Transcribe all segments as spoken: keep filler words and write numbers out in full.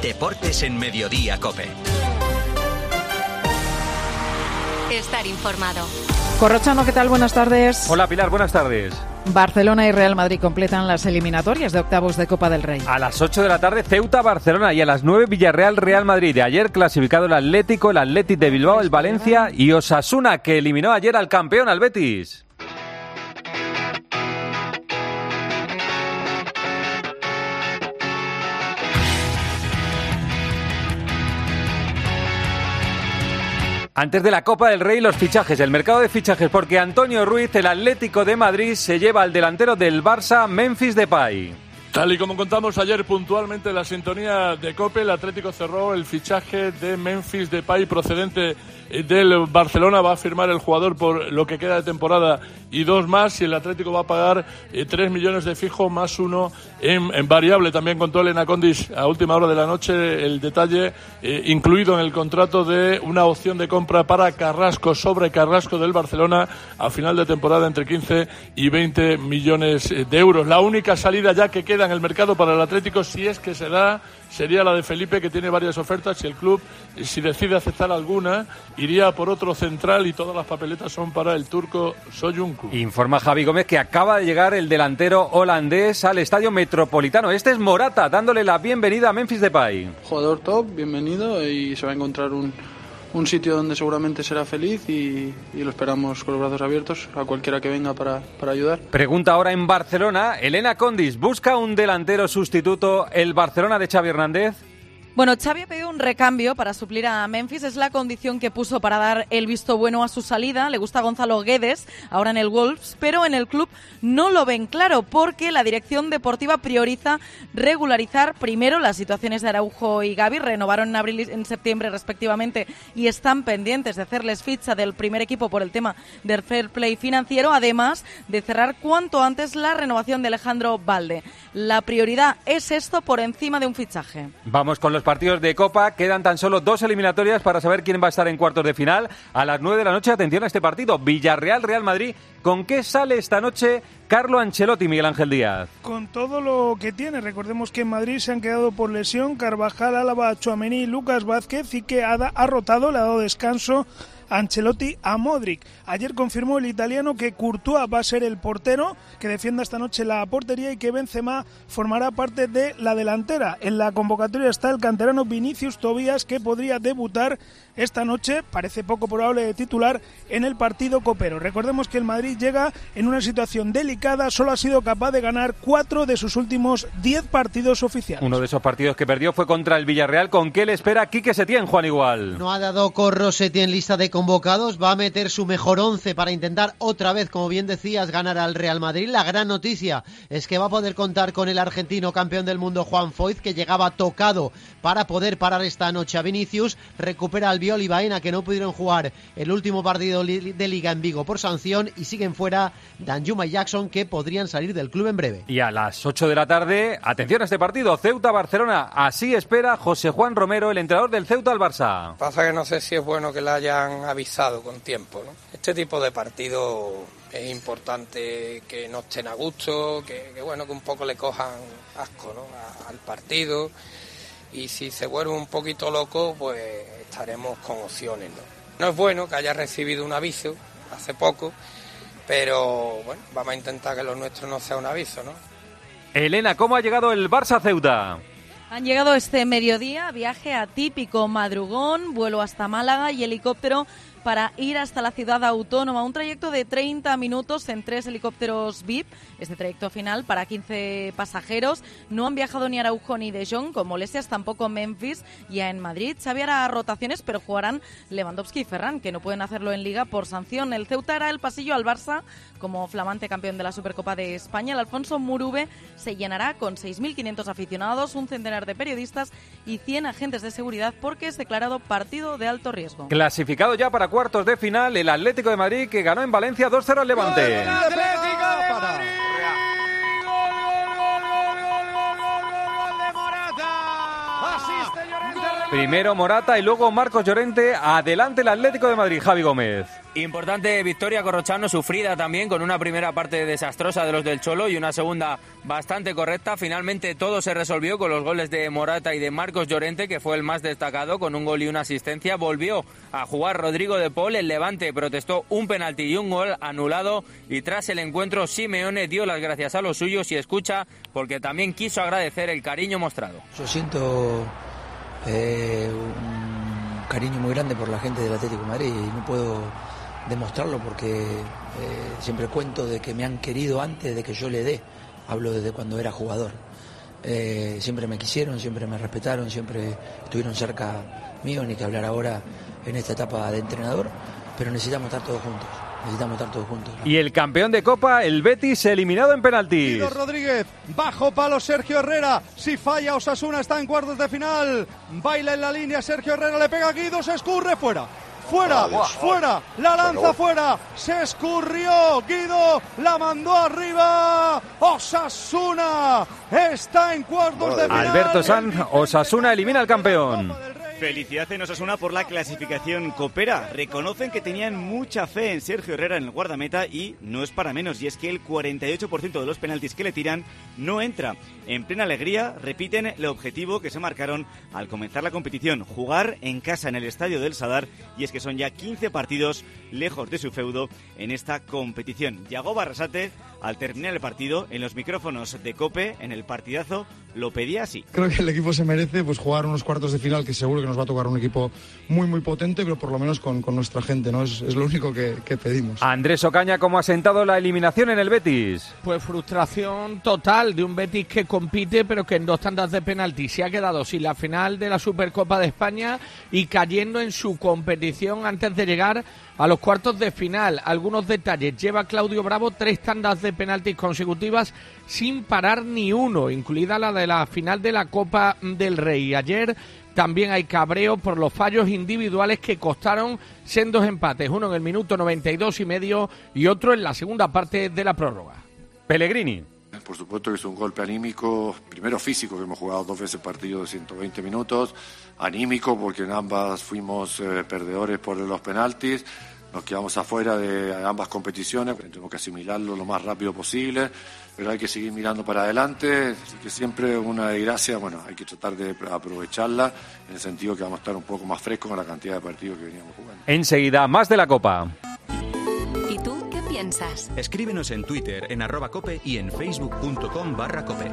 Deportes en Mediodía COPE. Estar informado. Corrochano, ¿qué tal? Buenas tardes. Hola Pilar, buenas tardes. Barcelona y Real Madrid completan las eliminatorias de octavos de Copa del Rey. A las ocho de la tarde Ceuta-Barcelona y a las nueve Villarreal-Real Madrid. De ayer clasificado el Atlético, el Athletic de Bilbao, el Valencia y Osasuna, que eliminó ayer al campeón, al Betis. Antes de la Copa del Rey, los fichajes, el mercado de fichajes, porque Antonio Ruiz, el Atlético de Madrid, se lleva al delantero del Barça, Memphis Depay. Tal y como contamos ayer puntualmente en la sintonía de COPE, el Atlético cerró el fichaje de Memphis Depay procedente del Barcelona. Va a firmar el jugador por lo que queda de temporada y dos más, y el Atlético va a pagar eh, tres millones de fijo más uno en, en variable. También contó Elena Condis a última hora de la noche el detalle eh, incluido en el contrato de una opción de compra para Carrasco, sobre Carrasco del Barcelona, a final de temporada entre quince y veinte millones de euros. La única salida ya que queda en el mercado para el Atlético, si es que se da, sería la de Felipe, que tiene varias ofertas, y el club, si decide aceptar alguna, iría por otro central, y todas las papeletas son para el turco Soyuncu. Informa Javi Gómez que acaba de llegar el delantero holandés al Estadio Metropolitano. Este es Morata, dándole la bienvenida a Memphis Depay. Jugador top, bienvenido, y se va a encontrar un, un sitio donde seguramente será feliz, y, y lo esperamos con los brazos abiertos a cualquiera que venga para, para ayudar. Pregunta ahora en Barcelona, Elena Condis, ¿busca un delantero sustituto el Barcelona de Xavi Hernández? Bueno, Xavi ha pedido un recambio para suplir a Memphis, es la condición que puso para dar el visto bueno a su salida. Le gusta Gonzalo Guedes, ahora en el Wolves, pero en el club no lo ven claro, porque la dirección deportiva prioriza regularizar primero las situaciones de Araujo y Gavi. Renovaron en abril y en septiembre respectivamente y están pendientes de hacerles ficha del primer equipo por el tema del fair play financiero, además de cerrar cuanto antes la renovación de Alejandro Balde. La prioridad es esto por encima de un fichaje. Vamos con los partidos de Copa. Quedan tan solo dos eliminatorias para saber quién va a estar en cuartos de final. A las nueve de la noche, atención a este partido, Villarreal-Real Madrid. ¿Con qué sale esta noche Carlo Ancelotti, Miguel Ángel Díaz? Con todo lo que tiene. Recordemos que en Madrid se han quedado por lesión Carvajal, Álava, Tchouaméni y Lucas Vázquez, y que ha, ha rotado, le ha dado descanso Ancelotti a Modric. Ayer confirmó el italiano que Courtois va a ser el portero que defienda esta noche la portería, y que Benzema formará parte de la delantera. En la convocatoria está el canterano Vinicius Tobías, que podría debutar esta noche, parece poco probable de titular, en el partido copero. Recordemos que el Madrid llega en una situación delicada, solo ha sido capaz de ganar cuatro de sus últimos diez partidos oficiales. Uno de esos partidos que perdió fue contra el Villarreal. ¿Con qué le espera Quique Setién, Juan Igual? No ha dado Corro Setién lista de convocados, va a meter su mejor once para intentar otra vez, como bien decías, ganar al Real Madrid. La gran noticia es que va a poder contar con el argentino campeón del mundo Juan Foyth, que llegaba tocado, para poder parar esta noche a Vinicius. Recupera al Albiol y Baena, que no pudieron jugar el último partido de Liga en Vigo por sanción, y siguen fuera Danjuma y Jackson, que podrían salir del club en breve. Y a las ocho de la tarde, atención a este partido, Ceuta-Barcelona. Así espera José Juan Romero, el entrenador del Ceuta al Barça. Pasa que no sé si es bueno que le hayan avisado con tiempo, ¿no? Este tipo de partido es importante que no estén a gusto, que, que bueno, que un poco le cojan asco, ¿no?, a, al partido, y si se vuelve un poquito loco, pues estaremos con opciones, ¿no? No es bueno que haya recibido un aviso hace poco, pero bueno, vamos a intentar que lo nuestro no sea un aviso, ¿no? Elena, ¿cómo ha llegado el Barça a Ceuta? Han llegado este mediodía, viaje atípico, madrugón, vuelo hasta Málaga y helicóptero para ir hasta la ciudad autónoma. Un trayecto de treinta minutos en tres helicópteros V I P. Este trayecto final para quince pasajeros. No han viajado ni Araujo ni De Jong, con molestias tampoco Memphis. Ya en Madrid, Xavi hará rotaciones, pero jugarán Lewandowski y Ferran, que no pueden hacerlo en Liga por sanción. El Ceuta hará el pasillo al Barça como flamante campeón de la Supercopa de España. El Alfonso Murube se llenará con seis mil quinientos aficionados, un centenar de periodistas y cien agentes de seguridad, porque es declarado partido de alto riesgo. Clasificado ya para cuartos de final el Atlético de Madrid, que ganó en Valencia dos cero al Levante. ¡El Atlético de Madrid! Primero Morata y luego Marcos Llorente. Adelante el Atlético de Madrid, Javi Gómez. Importante victoria corrochano, sufrida también, con una primera parte desastrosa de los del Cholo y una segunda bastante correcta. Finalmente todo se resolvió con los goles de Morata y de Marcos Llorente, que fue el más destacado, con un gol y una asistencia. Volvió a jugar Rodrigo de Paul, el Levante protestó un penalti y un gol anulado, y tras el encuentro Simeone dio las gracias a los suyos y escucha, porque también quiso agradecer el cariño mostrado. Yo siento eh, un cariño muy grande por la gente del Atlético de Madrid y no puedo demostrarlo porque eh, siempre cuento de que me han querido antes de que yo le dé. Hablo desde cuando era jugador. Eh, siempre me quisieron, siempre me respetaron, siempre estuvieron cerca mío, ni que hablar ahora en esta etapa de entrenador, pero necesitamos estar todos juntos. Necesitamos estar todos juntos. Y el campeón de Copa, el Betis, eliminado en penaltis. Guido Rodríguez, bajo palo Sergio Herrera. Si falla Osasuna está en cuartos de final. Baila en la línea Sergio Herrera, le pega a Guido, se escurre fuera. Fuera, oh, fuera, la lanza bueno. fuera, se escurrió, Guido la mandó arriba, Osasuna está en cuartos de final. Alberto Sanz, Osasuna elimina al campeón. Felicidades en Osasuna por la clasificación copera. Reconocen que tenían mucha fe en Sergio Herrera en el guardameta y no es para menos, y es que el cuarenta y ocho por ciento de los penaltis que le tiran no entra. En plena alegría repiten el objetivo que se marcaron al comenzar la competición, jugar en casa en el estadio del Sadar, y es que son ya quince partidos lejos de su feudo en esta competición. Yagoba Arrasate, al terminar el partido, en los micrófonos de COPE, en el partidazo, lo pedía así. Creo que el equipo se merece pues jugar unos cuartos de final, que seguro que nos va a tocar un equipo muy muy potente, pero por lo menos con, con nuestra gente, ¿no? Es, es lo único que, que pedimos. Andrés Ocaña, ¿cómo ha sentado la eliminación en el Betis? Pues frustración total de un Betis que compite, pero que en dos tandas de penalti se ha quedado sin la final de la Supercopa de España y cayendo en su competición antes de llegar a los cuartos de final. Algunos detalles: lleva Claudio Bravo tres tandas de penaltis consecutivas sin parar ni uno, incluida la de la final de la Copa del Rey. Ayer también hay cabreo por los fallos individuales que costaron sendos empates, uno en el minuto noventa y dos y medio y otro en la segunda parte de la prórroga. Pellegrini. Por supuesto que es un golpe anímico, primero físico, que hemos jugado dos veces partido de ciento veinte minutos, anímico porque en ambas fuimos eh, perdedores por los penaltis, nos quedamos afuera de ambas competiciones, tenemos que asimilarlo lo más rápido posible, pero hay que seguir mirando para adelante, así que siempre una desgracia, bueno, hay que tratar de aprovecharla, en el sentido que vamos a estar un poco más frescos con la cantidad de partidos que veníamos jugando. Enseguida, más de la Copa. ¿Y tú qué piensas? Escríbenos en Twitter, en arroba cope y en facebook.com barra cope.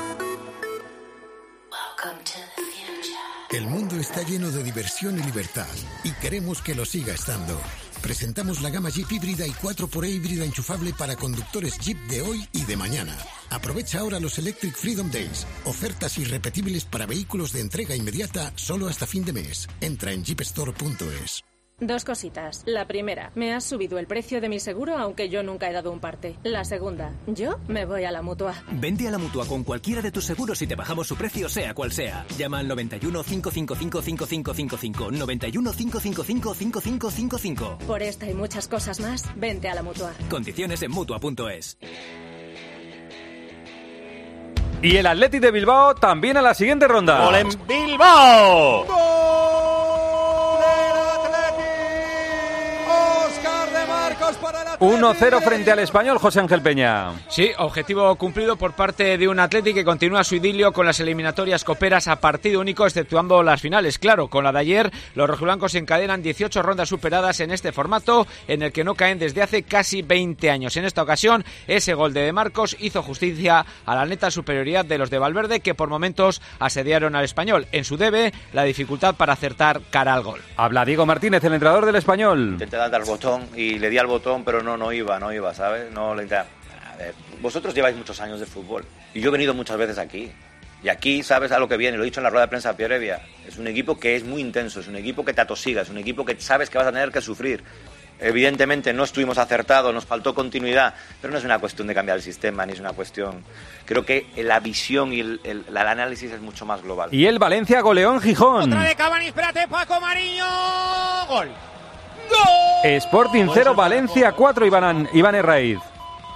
El mundo está lleno de diversión y libertad y queremos que lo siga estando. Presentamos la gama Jeep híbrida y cuatro por E híbrida enchufable para conductores Jeep de hoy y de mañana. Aprovecha ahora los Electric Freedom Days, ofertas irrepetibles para vehículos de entrega inmediata solo hasta fin de mes. Entra en jeep store punto es. Dos cositas. La primera, me has subido el precio de mi seguro aunque yo nunca he dado un parte. La segunda, yo me voy a la Mutua. Vente a la Mutua con cualquiera de tus seguros y te bajamos su precio sea cual sea. Llama al noventa y uno, cinco cinco cinco, cinco cinco cinco cinco, noventa y uno, cinco cinco cinco, cinco cinco cinco cinco. Por esta y muchas cosas más, vente a la Mutua. Condiciones en Mutua punto es. Y el Athletic de Bilbao también a la siguiente ronda. ¡Gol en Bilbao! ¡Gol! uno cero frente al Español, José Ángel Peña. Sí, objetivo cumplido por parte de un Athletic que continúa su idilio con las eliminatorias coperas a partido único, exceptuando las finales. Claro, con la de ayer, los rojiblancos encadenan dieciocho rondas superadas en este formato, en el que no caen desde hace casi veinte años. En esta ocasión, ese gol de De Marcos hizo justicia a la neta superioridad de los de Valverde, que por momentos asediaron al Español. En su debe, la dificultad para acertar cara al gol. Habla Diego Martínez, el entrenador del Español. Intenté dar al botón y le di al botón, pero no, no iba, no iba, ¿sabes? No le intentaba. A ver, vosotros lleváis muchos años de fútbol y yo he venido muchas veces aquí. Y aquí sabes a lo que viene, lo he dicho en la rueda de prensa previa. Es un equipo que es muy intenso, es un equipo que te atosiga, es un equipo que sabes que vas a tener que sufrir. Evidentemente no estuvimos acertados, nos faltó continuidad, pero no es una cuestión de cambiar el sistema, ni es una cuestión... Creo que la visión y el, el, el análisis es mucho más global. Y el Valencia goleó en Gijón. Otra de Cavani, espérate, Paco Mariño. Gol. ¡Gol! Sporting cero, Valencia cuatro, Iván, Iván Herraiz.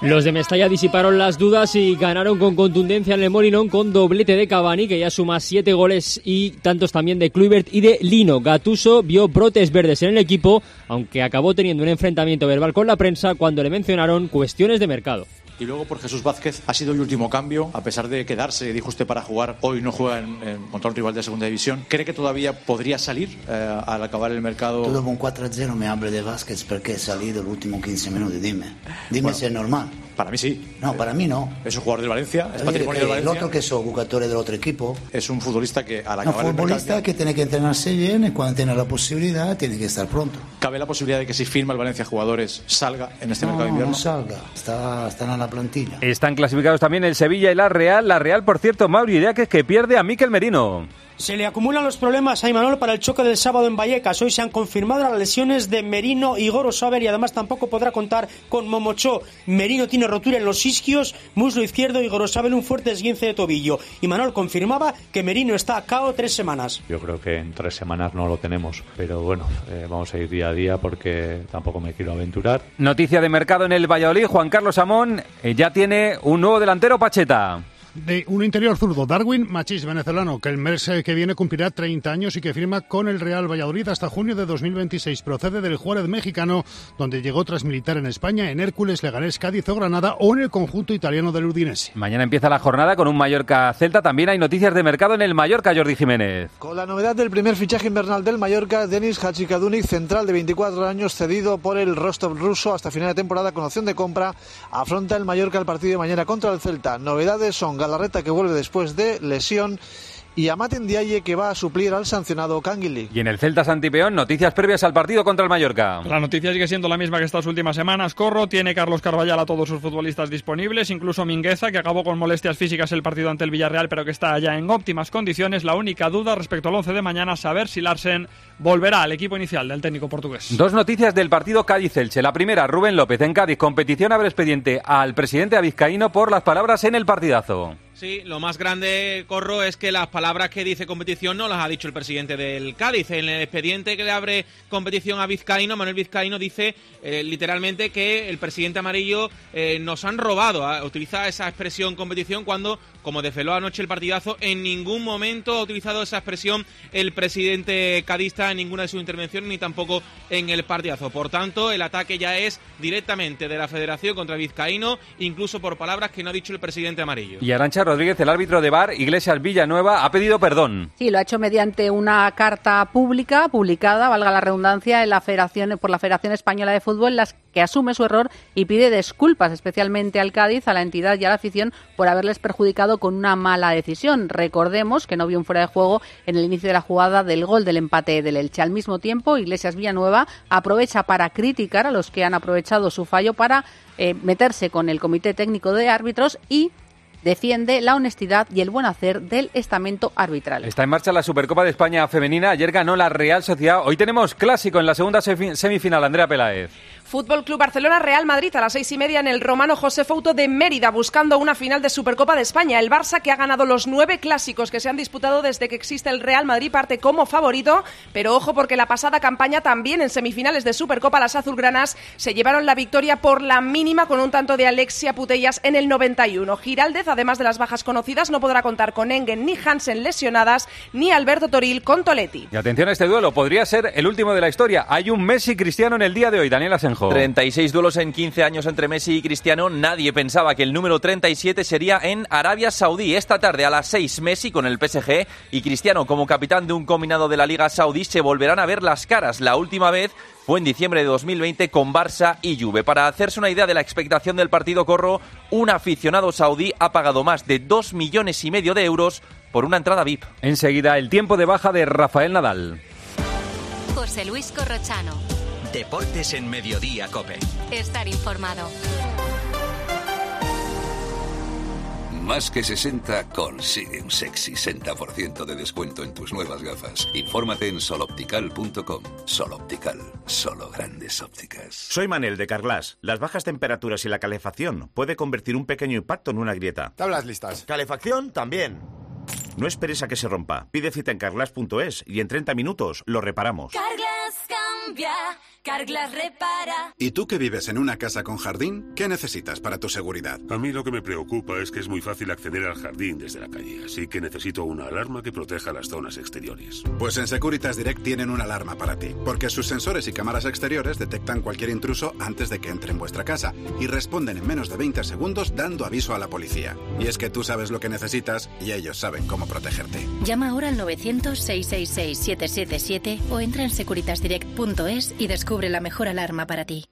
Los de Mestalla disiparon las dudas y ganaron con contundencia en el Molinón con doblete de Cavani, que ya suma siete goles y tantos también de Kluivert y de Lino. Gattuso vio brotes verdes en el equipo, aunque acabó teniendo un enfrentamiento verbal con la prensa cuando le mencionaron cuestiones de mercado. Y luego por Jesús Vázquez ha sido el último cambio, a pesar de quedarse, dijo usted, para jugar. Hoy no juega en, en, contra un rival de segunda división. ¿Cree que todavía podría salir eh, al acabar el mercado? Tú dopo un cuatro a cero me hablas de Vázquez porque ha salido los últimos quince minutos, dime. Dime bueno, si es normal. Para mí sí. No, para mí no. Es un jugador del Valencia, es patrimonio del Valencia. El otro que es jugador del otro equipo. Es un futbolista que al acabar no, el mercado... Un futbolista que tiene que entrenarse bien y cuando tiene la posibilidad tiene que estar pronto. ¿Cabe la posibilidad de que si firma el Valencia jugadores salga en este no, mercado de invierno? No, salga. Está, están en la plantilla. Están clasificados también el Sevilla y la Real. La Real, por cierto, Mauri Idiáquez, que pierde a Mikel Merino. Se le acumulan los problemas a Imanol para el choque del sábado en Vallecas. Hoy se han confirmado las lesiones de Merino y Gorosaber y además tampoco podrá contar con Momocho. Merino tiene rotura en los isquios, muslo izquierdo y Gorosaber un fuerte esguince de tobillo. Imanol confirmaba que Merino está a K O tres semanas. Yo creo que en tres semanas no lo tenemos, pero bueno, eh, vamos a ir día a día porque tampoco me quiero aventurar. Noticia de mercado en el Valladolid. Juan Carlos Amón eh, ya tiene un nuevo delantero, Pacheta. De un interior zurdo, Darwin Machís, venezolano, que el mes que viene cumplirá treinta años y que firma con el Real Valladolid hasta junio de dos mil veintiséis. Procede del Juárez mexicano, donde llegó tras militar en España, en Hércules, Leganés, Cádiz o Granada o en el conjunto italiano del Udinese. Mañana empieza la jornada con un Mallorca-Celta. También hay noticias de mercado en el Mallorca, Jordi Jiménez. Con la novedad del primer fichaje invernal del Mallorca, Denis Hachikadunic, central de veinticuatro años, cedido por el Rostov ruso hasta final de temporada con opción de compra, afronta el Mallorca el partido de mañana contra el Celta. Novedades son Galarreta, que vuelve después de lesión, y Amat Ndiaye, que va a suplir al sancionado Canguilí. Y en el Celta Santipeón, noticias previas al partido contra el Mallorca. La noticia sigue siendo la misma que estas últimas semanas. Corro tiene Carlos Carballal a todos sus futbolistas disponibles, incluso Mingueza, que acabó con molestias físicas el partido ante el Villarreal, pero que está ya en óptimas condiciones. La única duda respecto al once de mañana, saber si Larsen volverá al equipo inicial del técnico portugués. Dos noticias del partido Cádiz-Elche. La primera, Rubén López en Cádiz. Competición abre expediente al presidente vizcaíno por las palabras en el partidazo. Sí, lo más grande, Corro, es que las palabras que dice competición no las ha dicho el presidente del Cádiz. En el expediente que le abre competición a Vizcaíno, Manuel Vizcaíno dice eh, literalmente que el presidente amarillo eh, nos han robado. ¿eh? Utiliza esa expresión competición cuando, como desveló anoche el partidazo, en ningún momento ha utilizado esa expresión el presidente cadista en ninguna de sus intervenciones, ni tampoco en el partidazo. Por tanto, el ataque ya es directamente de la Federación contra Vizcaíno, incluso por palabras que no ha dicho el presidente amarillo. Y Arantxa Rodríguez, el árbitro de V A R, Iglesias Villanueva, ha pedido perdón. Sí, lo ha hecho mediante una carta pública, publicada, valga la redundancia, en la Federación, por la Federación Española de Fútbol, en las que asume su error y pide disculpas especialmente al Cádiz, a la entidad y a la afición por haberles perjudicado con una mala decisión. Recordemos que no vio un fuera de juego en el inicio de la jugada del gol del empate del Elche. Al mismo tiempo, Iglesias Villanueva aprovecha para criticar a los que han aprovechado su fallo para eh, meterse con el Comité Técnico de Árbitros y defiende la honestidad y el buen hacer del estamento arbitral. Está en marcha la Supercopa de España femenina. Ayer ganó la Real Sociedad. Hoy tenemos clásico en la segunda semifinal. Andrea Peláez. Fútbol Club Barcelona, Real Madrid a las seis y media en el Romano José Fouto de Mérida, buscando una final de Supercopa de España. El Barça, que ha ganado los nueve clásicos que se han disputado desde que existe el Real Madrid, parte como favorito, pero ojo porque la pasada campaña también en semifinales de Supercopa las azulgranas se llevaron la victoria por la mínima con un tanto de Alexia Putellas en el noventa y uno. Giraldez, además de las bajas conocidas, no podrá contar con Engen ni Hansen lesionadas, ni Alberto Toril con Toletti. Y atención a este duelo, podría ser el último de la historia. Hay un Messi Cristiano en el día de hoy. Daniel Asenjo. treinta y seis duelos en quince años entre Messi y Cristiano. Nadie pensaba que el número treinta y siete sería en Arabia Saudí. Esta tarde a las seis, Messi con el P S G y Cristiano como capitán de un combinado de la Liga Saudí se volverán a ver las caras. La última vez fue en diciembre de dos mil veinte con Barça y Juve. Para hacerse una idea de la expectación del partido, Corro, un aficionado saudí ha pagado más de dos millones y medio de euros por una entrada V I P. Enseguida, el tiempo de baja de Rafael Nadal. José Luis Corrochano. Deportes en Mediodía COPE. Estar informado. Más que sesenta consigue un sexy sesenta por ciento de descuento en tus nuevas gafas. Infórmate en soloptical punto com. Soloptical, solo grandes ópticas. Soy Manel de Carglass. Las bajas temperaturas y la calefacción puede convertir un pequeño impacto en una grieta. Tablas listas. Calefacción también. No esperes a que se rompa. Pide cita en carglass punto es y en treinta minutos lo reparamos. Carglass Cambia, Carglass repara. ¿Y tú que vives en una casa con jardín? ¿Qué necesitas para tu seguridad? A mí lo que me preocupa es que es muy fácil acceder al jardín desde la calle, así que necesito una alarma que proteja las zonas exteriores. Pues en Securitas Direct tienen una alarma para ti, porque sus sensores y cámaras exteriores detectan cualquier intruso antes de que entre en vuestra casa y responden en menos de veinte segundos dando aviso a la policía. Y es que tú sabes lo que necesitas y ellos saben cómo protegerte. Llama ahora al novecientos, seiscientos sesenta y seis, setecientos setenta y siete o entra en securitas direct punto es y descubre la mejor alarma para ti.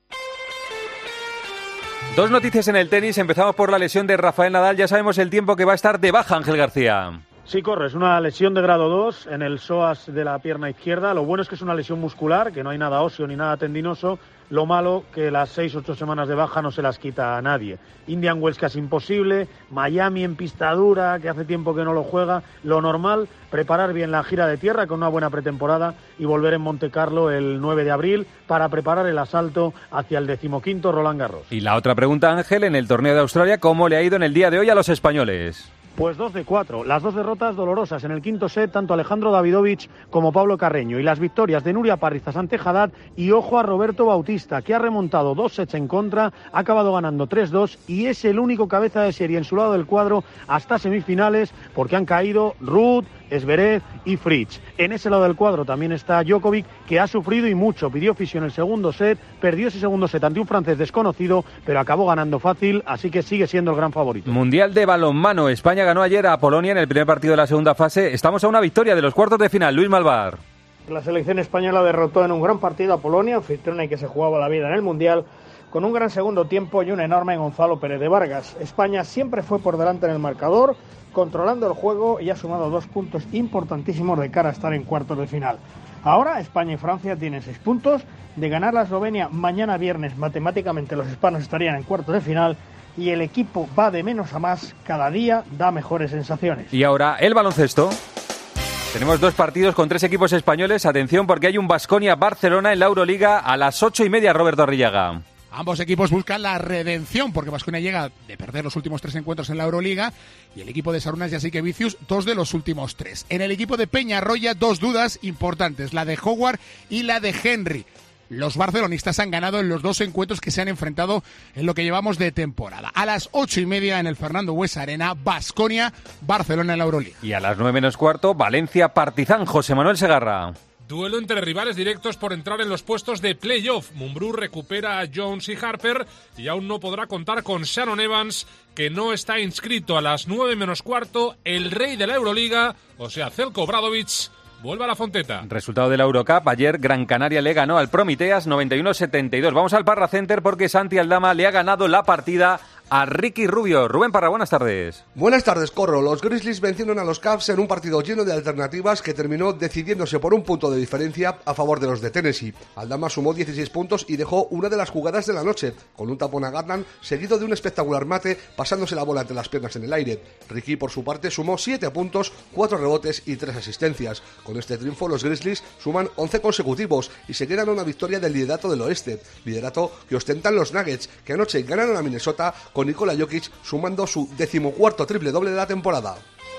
Dos noticias en el tenis. Empezamos por la lesión de Rafael Nadal. Ya sabemos el tiempo que va a estar de baja, Ángel García. Sí, corre, es una lesión de grado dos en el psoas de la pierna izquierda. Lo bueno es que es una lesión muscular, que no hay nada óseo ni nada tendinoso. Lo malo, que las seis, ocho semanas de baja no se las quita a nadie. Indian Wells casi imposible, Miami en pista dura, que hace tiempo que no lo juega. Lo normal, preparar bien la gira de tierra con una buena pretemporada y volver en Monte Carlo el nueve de abril para preparar el asalto hacia el decimoquinto Roland Garros. Y la otra pregunta, Ángel, en el torneo de Australia, ¿cómo le ha ido en el día de hoy a los españoles? Pues dos de cuatro, las dos derrotas dolorosas en el quinto set, tanto Alejandro Davidovich como Pablo Carreño, y las victorias de Nuria Parrizas ante Haddad, y ojo a Roberto Bautista, que ha remontado dos sets en contra, ha acabado ganando tres dos y es el único cabeza de serie en su lado del cuadro hasta semifinales, porque han caído Ruud, Zverev y Fritz. En ese lado del cuadro también está Djokovic, que ha sufrido y mucho, pidió fisio en el segundo set, perdió ese segundo set ante un francés desconocido, pero acabó ganando fácil, así que sigue siendo el gran favorito. Mundial de balonmano. España ganó ayer a Polonia en el primer partido de la segunda fase. Estamos a una victoria de los cuartos de final. Luis Malvar. La selección española derrotó en un gran partido a Polonia, anfitriona y que se jugaba la vida en el Mundial, con un gran segundo tiempo y un enorme Gonzalo Pérez de Vargas. España siempre fue por delante en el marcador, controlando el juego, y ha sumado dos puntos importantísimos de cara a estar en cuartos de final. Ahora España y Francia tienen seis puntos. De ganar la Eslovenia mañana viernes, matemáticamente los hispanos estarían en cuartos de final, y el equipo va de menos a más, cada día da mejores sensaciones. Y ahora el baloncesto. Tenemos dos partidos con tres equipos españoles. Atención, porque hay un Baskonia-Barcelona en la Euroliga a las ocho y media, Roberto Arrillaga. Ambos equipos buscan la redención, porque Baskonia llega de perder los últimos tres encuentros en la Euroliga, y el equipo de Sarunas Jasikevičius dos de los últimos tres. En el equipo de Peñarroya, dos dudas importantes, la de Howard y la de Henry. Los barcelonistas han ganado en los dos encuentros que se han enfrentado en lo que llevamos de temporada. A las ocho y media en el Fernando Buesa Arena, Baskonia, Barcelona en la Euroliga. Y a las nueve menos cuarto, Valencia Partizan, José Manuel Segarra. Duelo entre rivales directos por entrar en los puestos de playoff. Mumbrú recupera a Jones y Harper y aún no podrá contar con Shannon Evans, que no está inscrito. A las nueve menos cuarto, el rey de la Euroliga, o sea, Zeljko Obradović, vuelve a la Fonteta. Resultado de la Eurocup. Ayer Gran Canaria le ganó al Prometeas noventa y uno a setenta y dos. Vamos al Parra Center porque Santi Aldama le ha ganado la partida a Ricky Rubio. Rubén Parra, buenas tardes. Buenas tardes, Corro. Los Grizzlies vencieron a los Cavs en un partido lleno de alternativas que terminó decidiéndose por un punto de diferencia a favor de los de Tennessee. Aldama sumó dieciséis puntos y dejó una de las jugadas de la noche, con un tapón a Garland seguido de un espectacular mate pasándose la bola entre las piernas en el aire. Ricky, por su parte, sumó siete puntos, cuatro rebotes y tres asistencias. Con este triunfo, los Grizzlies suman once consecutivos y se quedan a una victoria del liderato del oeste, liderato que ostentan los Nuggets, que anoche ganaron a Minnesota con Nikola Jokic sumando su decimocuarto triple doble de la temporada.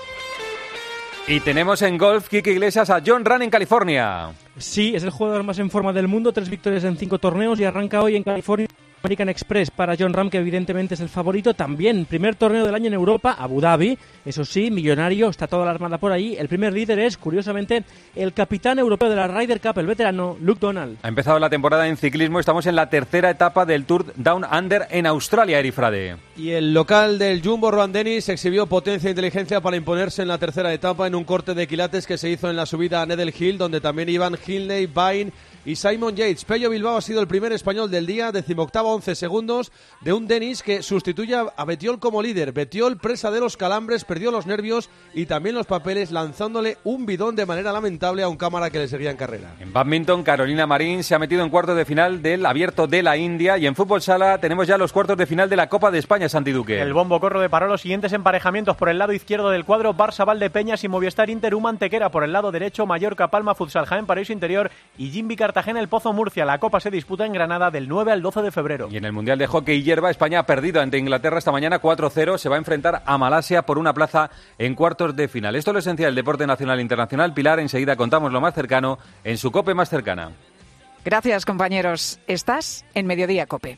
Y tenemos en golf, Kike Iglesias, a Jon Rahm en California. Sí, es el jugador más en forma del mundo, tres victorias en cinco torneos y arranca hoy en California. American Express para Jon Rahm, que evidentemente es el favorito. También, primer torneo del año en Europa, Abu Dhabi. Eso sí, millonario, está toda la armada por ahí. El primer líder es, curiosamente, el capitán europeo de la Ryder Cup, el veterano Luke Donald. Ha empezado la temporada en ciclismo. Estamos en la tercera etapa del Tour Down Under en Australia, Eri Frade. Y el local del Jumbo, Rohan Dennis, exhibió potencia e inteligencia para imponerse en la tercera etapa en un corte de quilates que se hizo en la subida a Nether Hill, donde también iban Hindley, Bain y Simon Yates. Pello Bilbao ha sido el primer español del día, decimoctavo, once segundos de un Denis que sustituye a Betiol como líder. Betiol, presa de los calambres, perdió los nervios y también los papeles, lanzándole un bidón de manera lamentable a un cámara que le seguía en carrera. En bádminton, Carolina Marín se ha metido en cuartos de final del Abierto de la India, y en fútbol sala tenemos ya los cuartos de final de la Copa de España, Santi Duque. El bombo corro deparó los siguientes emparejamientos por el lado izquierdo del cuadro: Barça Valdepeñas y Movistar Inter Antequera. Por el lado derecho, Mallorca Palma Futsal Jaén Paraíso Interior y Jimbi Cartagena El Pozo Murcia. La Copa se disputa en Granada del nueve al doce de febrero. Y en el Mundial de Hockey y Hierba, España ha perdido ante Inglaterra esta mañana cuatro cero. Se va a enfrentar a Malasia por una plaza en cuartos de final. Esto es lo esencial del deporte nacional e internacional. Pilar, enseguida contamos lo más cercano en su COPE más cercana. Gracias, compañeros. Estás en Mediodía COPE.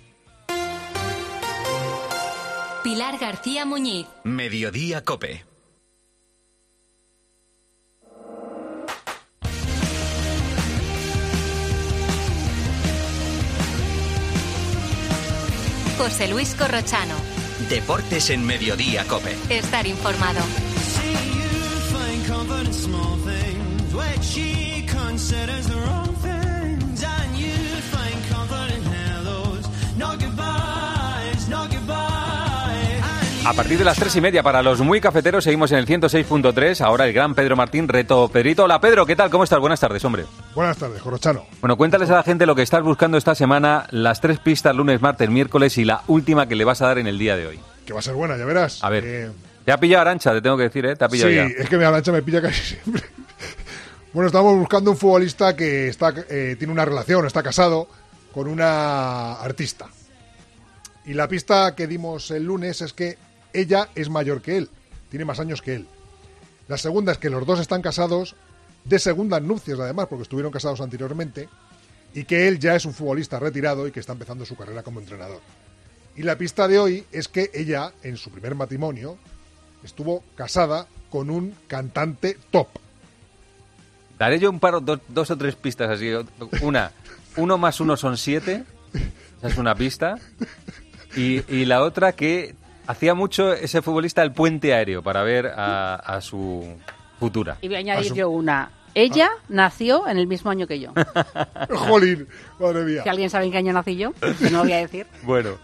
Pilar García Muñiz. Mediodía COPE. José Luis Corrochano. Deportes en Mediodía COPE. Estar informado. A partir de las tres y media para los muy cafeteros seguimos en el ciento seis punto tres. Ahora el gran Pedro Martín, reto Pedrito. Hola Pedro, ¿qué tal? ¿Cómo estás? Buenas tardes, hombre. Buenas tardes, Corrochano. Bueno, cuéntales a la gente lo que estás buscando esta semana, las tres pistas lunes, martes, miércoles y la última que le vas a dar en el día de hoy. Que va a ser buena, ya verás. A ver, eh... te ha pillado Arantxa, te tengo que decir, ¿eh? Te ha pillado sí, ya. Es que Arantxa me pilla casi siempre. Bueno, estamos buscando un futbolista que está eh, tiene una relación, está casado con una artista. Y la pista que dimos el lunes es que ella es mayor que él, tiene más años que él. La segunda es que los dos están casados, de segundas nupcias además, porque estuvieron casados anteriormente, y que él ya es un futbolista retirado y que está empezando su carrera como entrenador. Y la pista de hoy es que ella, en su primer matrimonio, estuvo casada con un cantante top. Daré yo un par, dos, dos o tres pistas así. Una, uno más uno son siete, esa es una pista. Y, y la otra que hacía mucho ese futbolista el puente aéreo para ver a, a su futura. Y voy a añadir a su... yo una. Ella ah. nació en el mismo año que yo. ¡Jolín! Madre mía. Si alguien sabe en qué año nací yo, no lo voy a decir. Bueno.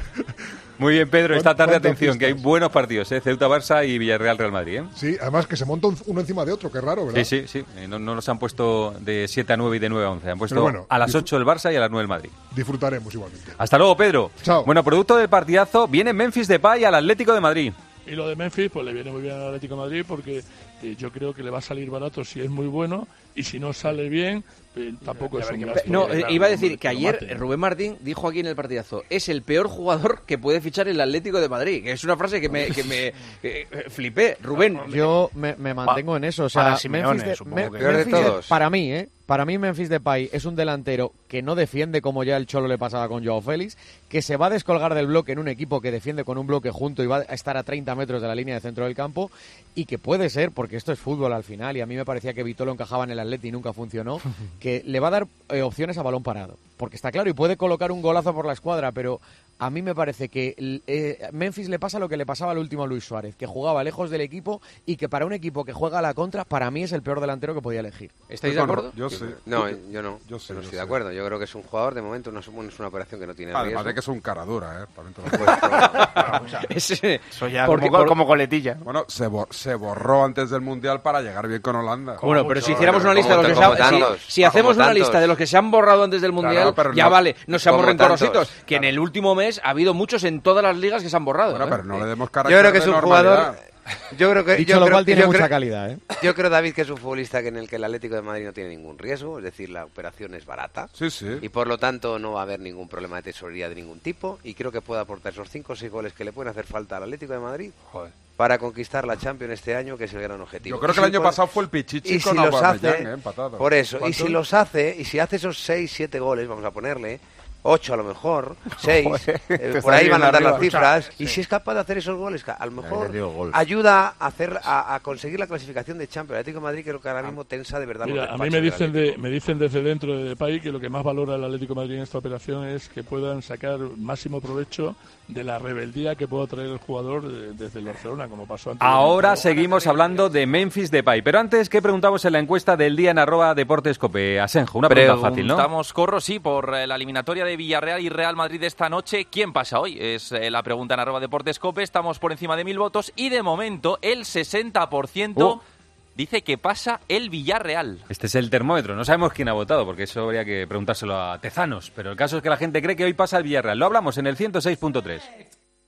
Muy bien, Pedro. Esta tarde, atención, que hay buenos partidos, ¿eh? Ceuta-Barça y Villarreal-Real Madrid, ¿eh? Sí, además que se monta uno encima de otro, qué raro, ¿verdad? Sí, sí, sí. No, no los han puesto de siete a nueve y de nueve a once. Han puesto bueno, a las ocho el Barça y a las nueve el Madrid. Disfrutaremos igualmente. Hasta luego, Pedro. Chao. Bueno, producto del partidazo, viene Memphis Depay al Atlético de Madrid. Y lo de Memphis, pues le viene muy bien al Atlético de Madrid porque eh, yo creo que le va a salir barato si es muy bueno y si no sale bien, eh, tampoco es un gasto. No, eh, iba a decir que ayer Rubén Martín dijo aquí en el partidazo, es el peor jugador que puede fichar el Atlético de Madrid, que es una frase que me, que me eh, flipé. Rubén. Yo me, me mantengo pa, en eso. O sea, para Simeone, Memphis de, supongo me, que peor de Memphis todos. De, para mí, ¿eh? Para mí Memphis Depay es un delantero que no defiende como ya el Cholo le pasaba con Joao Félix, que se va a descolgar del bloque en un equipo que defiende con un bloque junto y va a estar a treinta metros de la línea de centro del campo, y que puede ser, porque esto es fútbol al final, y a mí me parecía que Vitolo encajaba en el Atleti y nunca funcionó, que le va a dar eh, opciones a balón parado. Porque está claro, y puede colocar un golazo por la escuadra, pero a mí me parece que eh, Memphis le pasa lo que le pasaba al último a Luis Suárez, que jugaba lejos del equipo y que para un equipo que juega a la contra, para mí es el peor delantero que podía elegir. ¿Estáis de acuerdo? Yo sí. No, yo no. Yo, sé, yo no estoy yo de acuerdo. Yo creo que es un jugador, de momento, no es una operación que no tiene Además riesgo. de que es un cara dura, ¿eh? También te lo puedo Ese, Eso ya porque, como, por... como coletilla. Bueno, se, bo se borró antes del Mundial para llegar bien con Holanda. Bueno, mucho, pero si hiciéramos una lista de los que se han... Si, si hacemos una lista de los que se han borrado antes del Mundial, claro, ya no, vale, no seamos rencorositos. Que claro. En el último mes ha habido muchos en todas las ligas que se han borrado. Bueno, ¿eh? pero no le demos carácter Yo creo que de es un normalidad. jugador... Yo creo que, Dicho yo lo creo, cual tiene yo mucha creo, calidad, ¿eh? Yo creo, David, que es un futbolista que en el que el Atlético de Madrid no tiene ningún riesgo, es decir, la operación es barata. Sí, sí. Y por lo tanto no va a haber ningún problema de tesorería de ningún tipo. Y creo que puede aportar esos cinco o seis goles que le pueden hacer falta al Atlético de Madrid. Joder. Para conquistar la Champions este año, que es el gran objetivo. Yo creo que y el si año por, pasado fue el Pichichi y con si los Aubameyang, hace, eh, empatado. Por eso, y ¿Cuántos? si los hace, y si hace esos seis, siete goles, vamos a ponerle... ocho a lo mejor, seis, eh, por ahí van a andar las cifras, sí. Y si es capaz de hacer esos goles, a lo mejor gol. ayuda a hacer a, a conseguir la clasificación de Champions. El Atlético de Madrid creo que ahora mismo tensa de verdad. Mira, a mí me dicen, de, me dicen desde dentro de Depay que lo que más valora el Atlético de Madrid en esta operación es que puedan sacar máximo provecho de la rebeldía que pueda traer el jugador de, desde el Barcelona, como pasó antes. Ahora seguimos hablando de Memphis Depay, pero antes, ¿qué preguntamos en la encuesta del día en arroba Deportes Cope? Asenjo, una pregunta fácil, ¿no? Preguntamos, Corro, sí, por la eliminatoria de Villarreal y Real Madrid de esta noche. ¿Quién pasa hoy? Es eh, la pregunta en arroba Deportes Cope. Estamos por encima de mil votos y de momento el sesenta por ciento oh. dice que pasa el Villarreal. Este es el termómetro. No sabemos quién ha votado, porque eso habría que preguntárselo a Tezanos. Pero el caso es que la gente cree que hoy pasa el Villarreal. Lo hablamos en el ciento seis punto tres.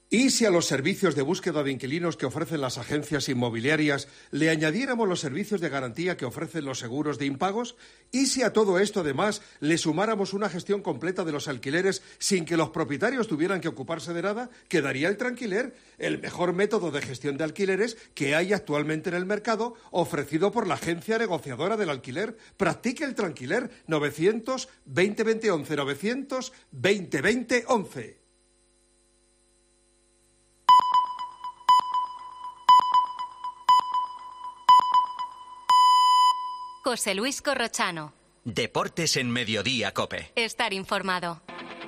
¿Y si a los servicios de búsqueda de inquilinos que ofrecen las agencias inmobiliarias le añadiéramos los servicios de garantía que ofrecen los seguros de impagos? ¿Y si a todo esto, además, le sumáramos una gestión completa de los alquileres sin que los propietarios tuvieran que ocuparse de nada? Quedaría el Tranquiler, el mejor método de gestión de alquileres que hay actualmente en el mercado, ofrecido por la agencia negociadora del alquiler. Practique el Tranquiler. novecientos veinte veinte once, novecientos veinte veinte once. José Luis Corrochano. Deportes en Mediodía COPE. Estar informado.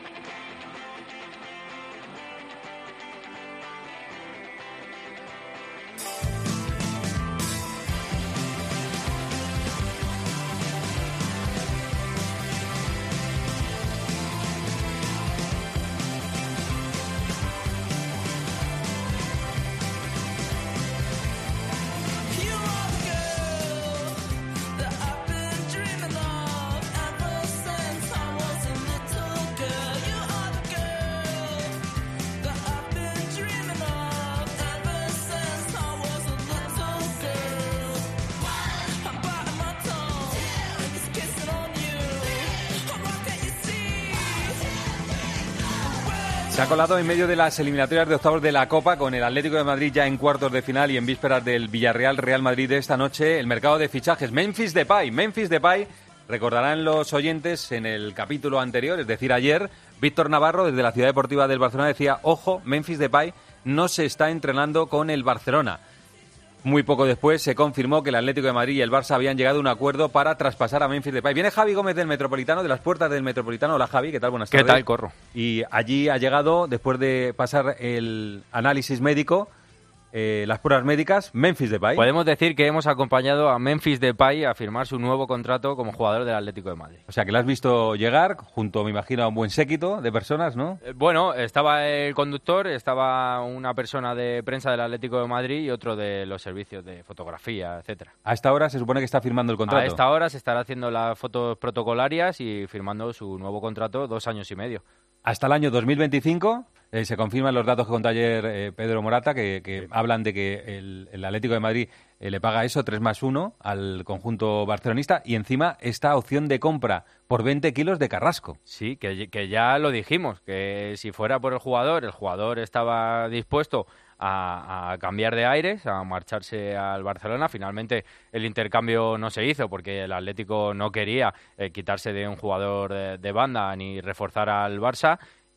Se ha colado en medio de las eliminatorias de octavos de la Copa, con el Atlético de Madrid ya en cuartos de final y en vísperas del Villarreal-Real Madrid de esta noche, el mercado de fichajes. Memphis Depay. Memphis Depay, recordarán los oyentes en el capítulo anterior, es decir, ayer, Víctor Navarro desde la Ciudad Deportiva del Barcelona decía, ojo, Memphis Depay no se está entrenando con el Barcelona. Muy poco después se confirmó que el Atlético de Madrid y el Barça habían llegado a un acuerdo para traspasar a Memphis Depay. Viene Javi Gómez del Metropolitano, de las puertas del Metropolitano. Hola Javi, ¿qué tal? Buenas tardes. ¿Qué tal, Corro? Y allí ha llegado, después de pasar el análisis médico, eh, las pruebas médicas, Memphis Depay. Podemos decir que hemos acompañado a Memphis Depay a firmar su nuevo contrato como jugador del Atlético de Madrid. O sea, que lo has visto llegar junto, me imagino, a un buen séquito de personas, ¿no? Eh, bueno, estaba el conductor, estaba una persona de prensa del Atlético de Madrid y otro de los servicios de fotografía, etcétera. A esta hora se supone que está firmando el contrato. A esta hora se estará haciendo las fotos protocolarias y firmando su nuevo contrato, dos años y medio. Hasta el año dos mil veinticinco eh, se confirman los datos que contó ayer eh, Pedro Morata, que, que sí. hablan de que el, el Atlético de Madrid eh, le paga eso, tres más uno, al conjunto barcelonista, y encima esta opción de compra por veinte kilos de Carrasco. Sí, que, que ya lo dijimos, que si fuera por el jugador, el jugador estaba dispuesto a, a cambiar de aires, a marcharse al Barcelona. Finalmente el intercambio no se hizo porque el Atlético no quería eh, quitarse de un jugador de, de banda ni reforzar al Barça,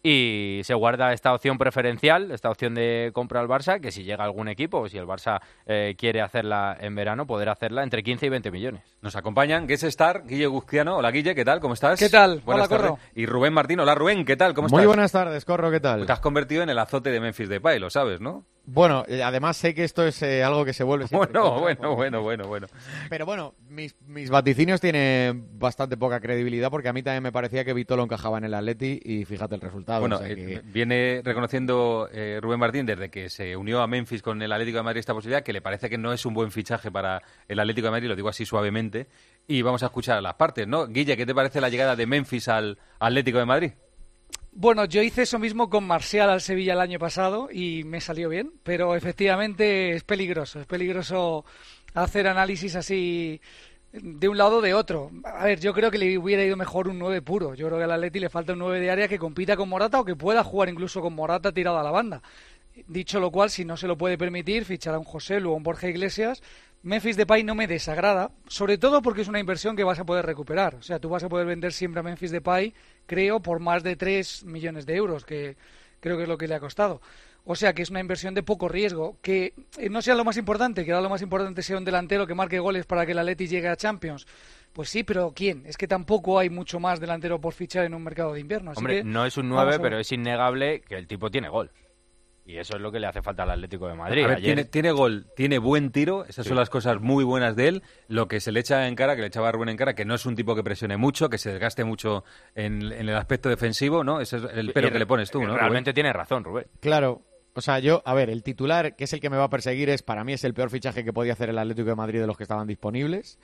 y se guarda esta opción preferencial, esta opción de compra al Barça, que si llega algún equipo o si el Barça eh, quiere hacerla en verano, poder hacerla entre quince y veinte millones. Nos acompañan Guest Star, Guille Guzquiano. Hola Guille, ¿qué tal? ¿Cómo estás? ¿Qué tal? Buenas Hola, tardes. Corro. Y Rubén Martín. Hola Rubén, ¿qué tal? ¿Cómo estás? Muy buenas tardes, Corro, ¿qué tal? Te has convertido en el azote de Memphis Depay, lo sabes, ¿no? Bueno, eh, además sé que esto es eh, algo que se vuelve siempre Bueno, contra, bueno, ¿no? bueno, bueno, bueno. Pero bueno, mis, mis vaticinios tienen bastante poca credibilidad porque a mí también me parecía que Vitolo encajaba en el Atleti y fíjate el resultado. Bueno, o sea eh, que... viene reconociendo eh, Rubén Martín desde que se unió a Memphis con el Atlético de Madrid esta posibilidad, que le parece que no es un buen fichaje para el Atlético de Madrid, lo digo así suavemente, y vamos a escuchar a las partes, ¿no? Guille, ¿qué te parece la llegada de Memphis al Atlético de Madrid? Bueno, yo hice eso mismo con Marcial al Sevilla el año pasado y me salió bien, pero efectivamente es peligroso, es peligroso hacer análisis así de un lado o de otro. A ver, yo creo que le hubiera ido mejor un nueve puro. Yo creo que al Atleti le falta un nueve de área que compita con Morata o que pueda jugar incluso con Morata tirado a la banda. Dicho lo cual, si no se lo puede permitir, fichar a un José Lu o un Borja Iglesias. Memphis Depay no me desagrada, sobre todo porque es una inversión que vas a poder recuperar. O sea, tú vas a poder vender siempre a Memphis Depay, creo, por más de tres millones de euros, que creo que es lo que le ha costado. O sea, que es una inversión de poco riesgo, que no sea lo más importante, que ahora lo más importante sea un delantero que marque goles para que el Atleti llegue a Champions. Pues sí, pero ¿quién? Es que tampoco hay mucho más delantero por fichar en un mercado de invierno. Así Hombre, que no es un nueve, pero es innegable que el tipo tiene gol. Y eso es lo que le hace falta al Atlético de Madrid. A ver, Ayer... tiene, tiene gol, tiene buen tiro, esas sí. son las cosas muy buenas de él. Lo que se le echa en cara, que le echaba a Rubén en cara, que no es un tipo que presione mucho, que se desgaste mucho en, en el aspecto defensivo, ¿no? Ese es el pero que le pones tú, ¿no? Realmente Rubén? tiene razón, Rubén. Claro. O sea, yo, a ver, el titular, que es el que me va a perseguir, es para mí es el peor fichaje que podía hacer el Atlético de Madrid de los que estaban disponibles.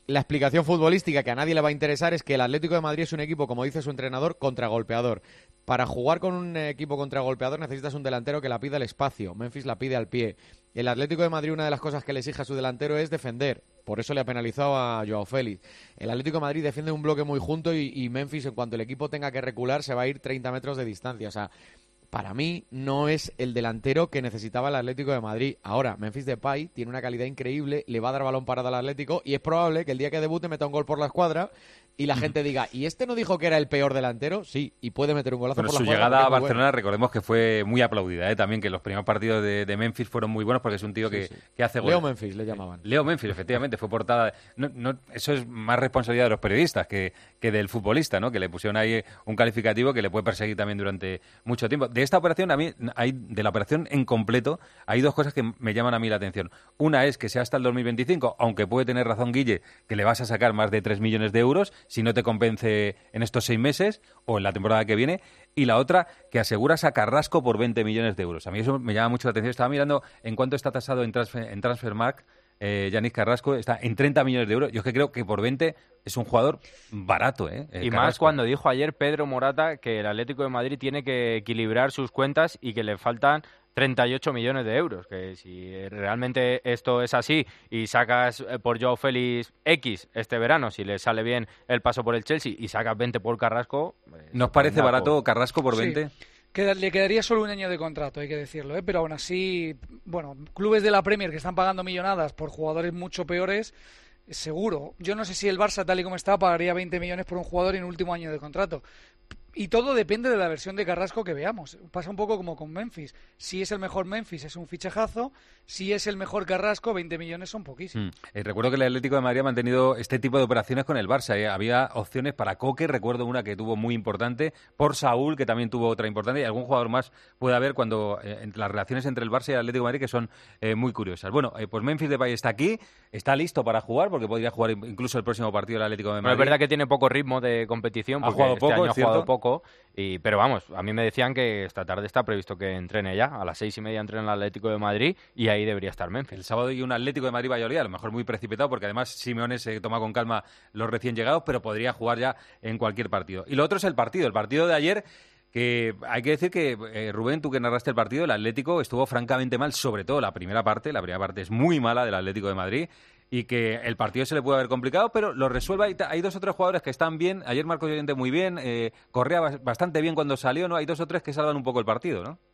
La explicación futbolística que a nadie le va a interesar es que el Atlético de Madrid es un equipo, como dice su entrenador, contragolpeador. Para jugar con un equipo contragolpeador necesitas un delantero que la pida al espacio. Memphis la pide al pie. El Atlético de Madrid, una de las cosas que le exige a su delantero es defender. Por eso le ha penalizado a Joao Félix. El Atlético de Madrid defiende un bloque muy junto y, y Memphis, en cuanto el equipo tenga que recular, se va a ir treinta metros de distancia. O sea, para mí no es el delantero que necesitaba el Atlético de Madrid. Ahora, Memphis Depay tiene una calidad increíble, le va a dar balón parado al Atlético y es probable que el día que debute meta un gol por la escuadra y la gente diga, ¿y este no dijo que era el peor delantero? Sí, y puede meter un golazo Pero por la su escuadra. llegada a Barcelona, bueno. recordemos que fue muy aplaudida, ¿eh? También que los primeros partidos de, de Memphis fueron muy buenos porque es un tío Sí, que, sí. que hace Leo goles. Memphis le llamaban. Leo Memphis, efectivamente, fue portada. No, no, eso es más responsabilidad de los periodistas que, que del futbolista, ¿no? Que le pusieron ahí un calificativo que le puede perseguir también durante mucho tiempo. De esta operación, a mí, hay, de la operación en completo, hay dos cosas que me llaman a mí la atención. Una es que sea hasta el dos mil veinticinco, aunque puede tener razón Guille, que le vas a sacar más de tres millones de euros si no te convence en estos seis meses o en la temporada que viene. Y la otra, que aseguras a Carrasco por veinte millones de euros. A mí eso me llama mucho la atención. Estaba mirando en cuánto está tasado en, transfer, en Transfermarkt. Eh, Yannick Carrasco está en treinta millones de euros. Yo es que creo que por veinte es un jugador barato, ¿eh? Y Carrasco. más cuando dijo ayer Pedro Morata que el Atlético de Madrid tiene que equilibrar sus cuentas y que le faltan treinta y ocho millones de euros. Que si realmente esto es así y sacas por Joao Félix X este verano, si le sale bien el paso por el Chelsea y sacas veinte por Carrasco... ¿Nos parece barato Carrasco por veinte? Sí. Queda, le quedaría solo un año de contrato, hay que decirlo, ¿eh? Pero aún así, bueno, clubes de la Premier que están pagando millonadas por jugadores mucho peores, seguro. Yo no sé si el Barça, tal y como está, pagaría veinte millones por un jugador en último año de contrato. Y todo depende de la versión de Carrasco que veamos. Pasa un poco como con Memphis. Si es el mejor Memphis, es un fichajazo. Si es el mejor Carrasco, veinte millones son poquísimos. Mm. Eh, recuerdo que el Atlético de Madrid ha mantenido este tipo de operaciones con el Barça. ¿eh? Había opciones para Coque, recuerdo una que tuvo muy importante, por Saúl, que también tuvo otra importante, y algún jugador más puede haber cuando eh, las relaciones entre el Barça y el Atlético de Madrid que son eh, muy curiosas. Bueno, eh, pues Memphis Depay está aquí, está listo para jugar, porque podría jugar incluso el próximo partido del Atlético de Madrid. Pero es verdad que tiene poco ritmo de competición, Ha porque jugado este poco, año es ha jugado cierto. poco. Y, pero vamos, a mí me decían que esta tarde está previsto que entrene ya. A las seis y media entrena el Atlético de Madrid y ahí debería estar Memphis. El sábado hay un Atlético de Madrid-Valladolid, a lo mejor muy precipitado, porque además Simeone se toma con calma los recién llegados, pero podría jugar ya en cualquier partido. Y lo otro es el partido, el partido de ayer, que hay que decir que, eh, Rubén, tú que narraste el partido, el Atlético estuvo francamente mal, sobre todo la primera parte. La primera parte es muy mala del Atlético de Madrid. Y que el partido se le puede haber complicado, pero lo resuelve. Hay, hay dos o tres jugadores que están bien. Ayer Marcos Llorente muy bien, eh, Correa bastante bien cuando salió, ¿no? Hay dos o tres que salvan un poco el partido, ¿no?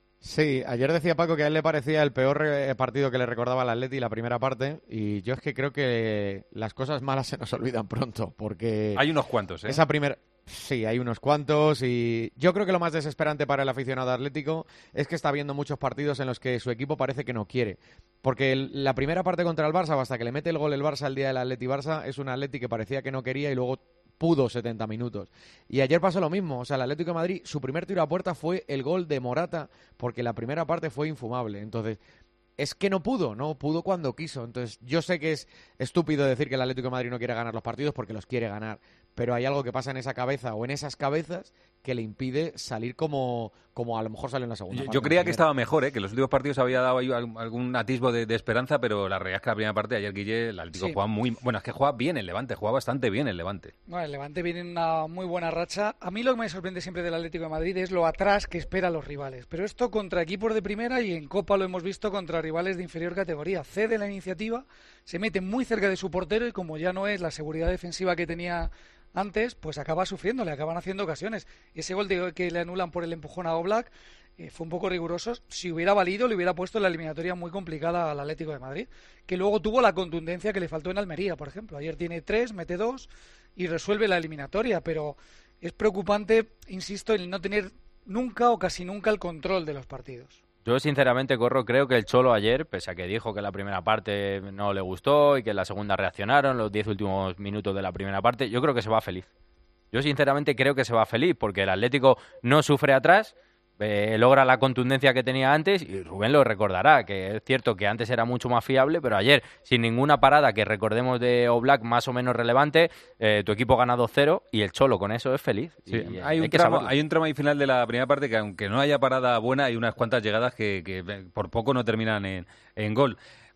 Sí, ayer decía Paco que a él le parecía el peor eh, partido que le recordaba al Atleti, la primera parte, y yo es que creo que las cosas malas se nos olvidan pronto, porque... Hay unos cuantos, ¿eh? Esa primera... Sí, hay unos cuantos y yo creo que lo más desesperante para el aficionado atlético es que está viendo muchos partidos en los que su equipo parece que no quiere. Porque el, la primera parte contra el Barça, hasta que le mete el gol el Barça el día del Atleti-Barça, es un Atleti que parecía que no quería y luego pudo setenta minutos. Y ayer pasó lo mismo, o sea, el Atlético de Madrid, su primer tiro a puerta fue el gol de Morata, porque la primera parte fue infumable. Entonces, es que no pudo, no pudo cuando quiso. Entonces, yo sé que es estúpido decir que el Atlético de Madrid no quiere ganar los partidos porque los quiere ganar, pero hay algo que pasa en esa cabeza o en esas cabezas que le impide salir como, como a lo mejor sale en la segunda Yo, parte. yo creía que estaba mejor, ¿eh? Que en los últimos partidos había dado ahí algún, algún atisbo de, de esperanza, pero la realidad es que la primera parte, ayer Guille, el Atlético Sí. juega muy... Bueno, es que juega bien el Levante, juega bastante bien el Levante. Bueno, el Levante viene en una muy buena racha. A mí lo que me sorprende siempre del Atlético de Madrid es lo atrás que espera a los rivales. Pero esto contra equipos de primera y en Copa lo hemos visto contra rivales de inferior categoría. Cede la iniciativa, se mete muy cerca de su portero y como ya no es la seguridad defensiva que tenía antes, pues acaba sufriendo, le acaban haciendo ocasiones. Ese gol de, que le anulan por el empujón a Oblak eh, fue un poco riguroso. Si hubiera valido, le hubiera puesto la eliminatoria muy complicada al Atlético de Madrid, que luego tuvo la contundencia que le faltó en Almería, por ejemplo. Ayer tiene tres, mete dos y resuelve la eliminatoria, pero es preocupante, insisto, el no tener nunca o casi nunca el control de los partidos. Yo, sinceramente, Corro, creo que el Cholo ayer, pese a que dijo que la primera parte no le gustó y que en la segunda reaccionaron, los diez últimos minutos de la primera parte, yo creo que se va feliz. Yo, sinceramente, creo que se va feliz porque el Atlético no sufre atrás, eh, logra la contundencia que tenía antes y Rubén lo recordará, que es cierto que antes era mucho más fiable, pero ayer, sin ninguna parada que recordemos de Oblak más o menos relevante, eh, tu equipo gana dos cero y el Cholo con eso es feliz. Sí, Y, y hay, un que tramo, saberlo. hay un tramo ahí final de la primera parte que, aunque no haya parada buena, hay unas cuantas llegadas que, que por poco no terminan en, en gol.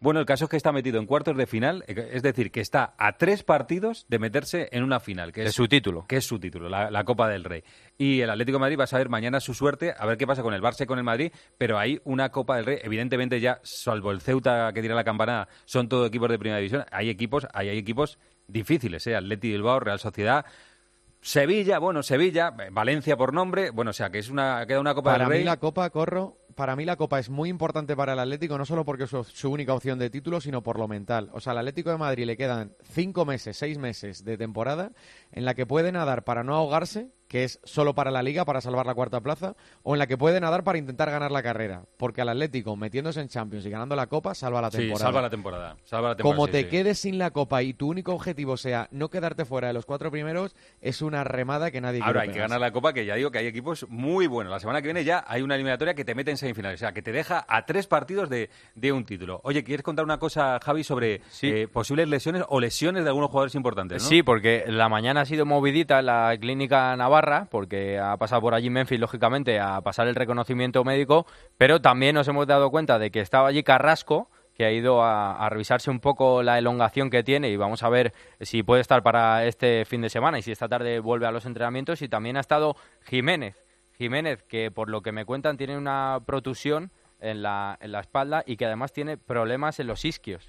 Bueno, el caso es que está metido en cuartos de final, es decir, que está a tres partidos de meterse en una final. Que es, es su título. Que es su título, la, la Copa del Rey. Y el Atlético de Madrid va a saber mañana su suerte, a ver qué pasa con el Barça y con el Madrid, pero hay una Copa del Rey, evidentemente ya, salvo el Ceuta que tira la campanada, son todos equipos de primera división. Hay equipos, hay, hay equipos difíciles, ¿eh? Atleti Bilbao, Real Sociedad, Sevilla, bueno, Sevilla, Valencia por nombre, bueno, o sea, que es una queda una Copa Para del Rey. mí la Copa, Corro, para mí la Copa es muy importante para el Atlético, no solo porque es su, su única opción de título, sino por lo mental. O sea, al Atlético de Madrid le quedan cinco meses, seis meses de temporada en la que puede nadar para no ahogarse, que es solo para la Liga, para salvar la cuarta plaza, o en la que puede nadar para intentar ganar la carrera. Porque al Atlético, metiéndose en Champions y ganando la Copa, salva la temporada. Sí, salva la temporada. Salva la temporada Como sí, te sí. quedes sin la Copa y tu único objetivo sea no quedarte fuera de los cuatro primeros, es una remada que nadie Ahora quiere hay que pegarse. ganar la Copa, que ya digo que hay equipos muy buenos. La semana que viene ya hay una eliminatoria que te mete en semifinales, o sea, que te deja a tres partidos de, de un título. Oye, ¿quieres contar una cosa, Javi, sobre Sí. eh, posibles lesiones o lesiones de algunos jugadores importantes, ¿no? Sí, porque la mañana ha sido movidita en la clínica navarra, porque ha pasado por allí Memphis, lógicamente, a pasar el reconocimiento médico, pero también nos hemos dado cuenta de que estaba allí Carrasco, que ha ido a, a revisarse un poco la elongación que tiene, y vamos a ver si puede estar para este fin de semana y si esta tarde vuelve a los entrenamientos. Y también ha estado Jiménez, Jiménez que por lo que me cuentan tiene una protusión en la, en la espalda y que además tiene problemas en los isquios.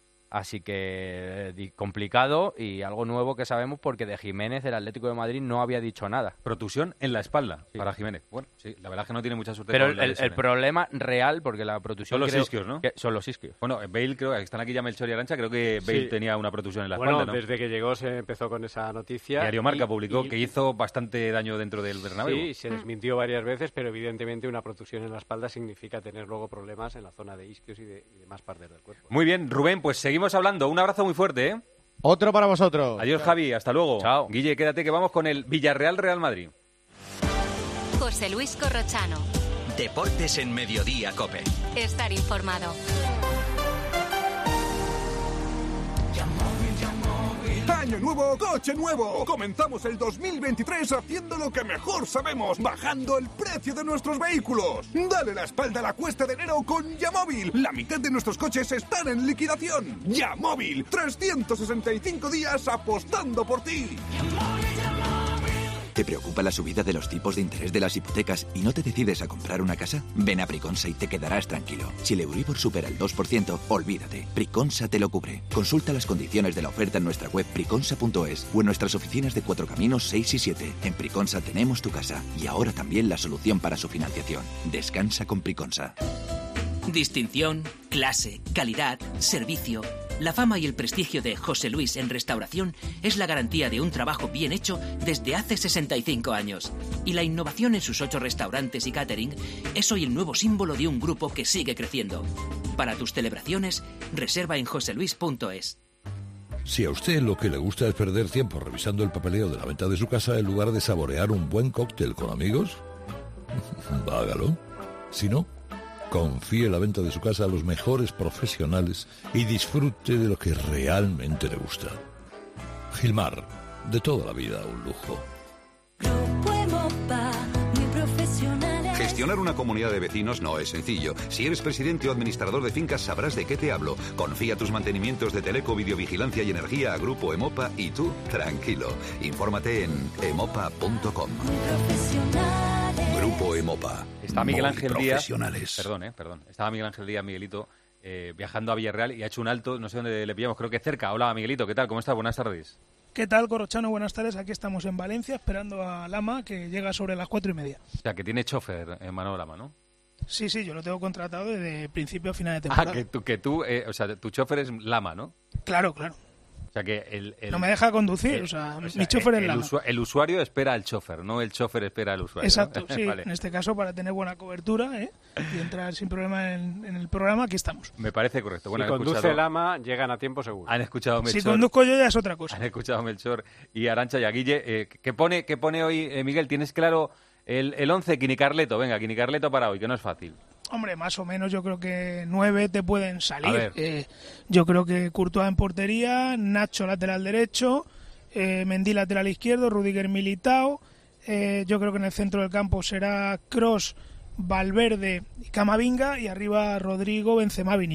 Así que eh, complicado y algo nuevo que sabemos, porque de Jiménez el Atlético de Madrid no había dicho nada. Protusión en la espalda sí. para Jiménez. Bueno, sí, la verdad es que no tiene mucha suerte. Pero con el, la el, lesión, el ¿eh? problema real, porque la protusión... Son los creo isquios, ¿no? Que son los isquios. Bueno, Bale, creo que están aquí ya Melchor y Arantxa, creo que Bale Sí. tenía una protusión en la bueno, espalda, ¿no? desde que llegó se empezó con esa noticia. Diario Marca y- publicó y- que hizo bastante daño dentro del Bernabéu. Sí, se desmintió varias veces, pero evidentemente una protusión en la espalda significa tener luego problemas en la zona de isquios y de y demás partes del cuerpo. Muy bien, Rubén, pues seguimos hablando. Un abrazo muy fuerte, ¿eh? Otro para vosotros. Adiós, Javi, hasta luego. Chao. Guille, quédate que vamos con el Villarreal-Real Madrid. José Luis Corrochano. Deportes en Mediodía, COPE. Estar informado. Año nuevo, coche nuevo. Comenzamos el dos mil veintitrés haciendo lo que mejor sabemos, bajando el precio de nuestros vehículos. Dale la espalda a la cuesta de enero con Yamóvil. La mitad de nuestros coches están en liquidación. Yamóvil, trescientos sesenta y cinco días apostando por ti. ¿Te preocupa la subida de los tipos de interés de las hipotecas y no te decides a comprar una casa? Ven a Priconsa y te quedarás tranquilo. Si el Euribor supera el dos por ciento, olvídate. Priconsa te lo cubre. Consulta las condiciones de la oferta en nuestra web priconsa punto es o en nuestras oficinas de Cuatro Caminos seis y siete. En Priconsa tenemos tu casa y ahora también la solución para su financiación. Descansa con Priconsa. Distinción, clase, calidad, servicio. La fama y el prestigio de José Luis en restauración es la garantía de un trabajo bien hecho desde hace sesenta y cinco años. Y la innovación en sus ocho restaurantes y catering es hoy el nuevo símbolo de un grupo que sigue creciendo. Para tus celebraciones, reserva en josé luis punto es. Si a usted lo que le gusta es perder tiempo revisando el papeleo de la venta de su casa en lugar de saborear un buen cóctel con amigos, hágalo. Si no, confíe la venta de su casa a los mejores profesionales y disfrute de lo que realmente le gusta. Gilmar, de toda la vida un lujo. Gestionar una comunidad de vecinos no es sencillo. Si eres presidente o administrador de fincas sabrás de qué te hablo. Confía tus mantenimientos de teleco, videovigilancia y energía a Grupo Emopa y tú, tranquilo. Infórmate en emopa punto com. Grupo Emopa. Está Miguel Muy Ángel Díaz. profesionales. Perdón, eh, perdón. Estaba Miguel Ángel Díaz, Miguelito, eh, viajando a Villarreal y ha hecho un alto, no sé dónde le pillamos, creo que cerca. Hola, Miguelito, ¿qué tal? ¿Cómo estás? Buenas tardes. ¿Qué tal, Corrochano? Buenas tardes. Aquí estamos en Valencia esperando a Lama, que llega sobre las cuatro y media. O sea, que tiene chofer en Manuel Lama, ¿no? Sí, sí, yo lo tengo contratado desde principio a final de temporada. Ah, que tú, que tú eh, o sea, tu chofer es Lama, ¿no? Claro, claro. O sea, que el... el no me deja conducir, el, o sea, o sea, mi chofer el, es Lama. Usua, el usuario espera al chofer, no el chofer espera al usuario. Exacto, ¿no? sí. Vale. En este caso, para tener buena cobertura ¿eh? y entrar sin problema en, en el programa, aquí estamos. Me parece correcto. Bueno, si han conduce escuchado, Lama, llegan a tiempo seguro. Han escuchado a Melchor. Si conduzco yo ya es otra cosa. Han escuchado a Melchor y Arantxa y a Guille. Eh, ¿qué, pone, ¿Qué pone hoy, eh, Miguel? ¿Tienes claro el, el once? Quinicarleto, venga, Quinicarleto para hoy, que no es fácil. Hombre, más o menos yo creo que nueve te pueden salir. A Eh, yo creo que Courtois en portería, Nacho lateral derecho, eh, Mendy lateral izquierdo, Rudiger Militao. Eh, yo creo que en el centro del campo será Kroos, Valverde y Camavinga, y arriba Rodrigo, Benzema, Vinicius.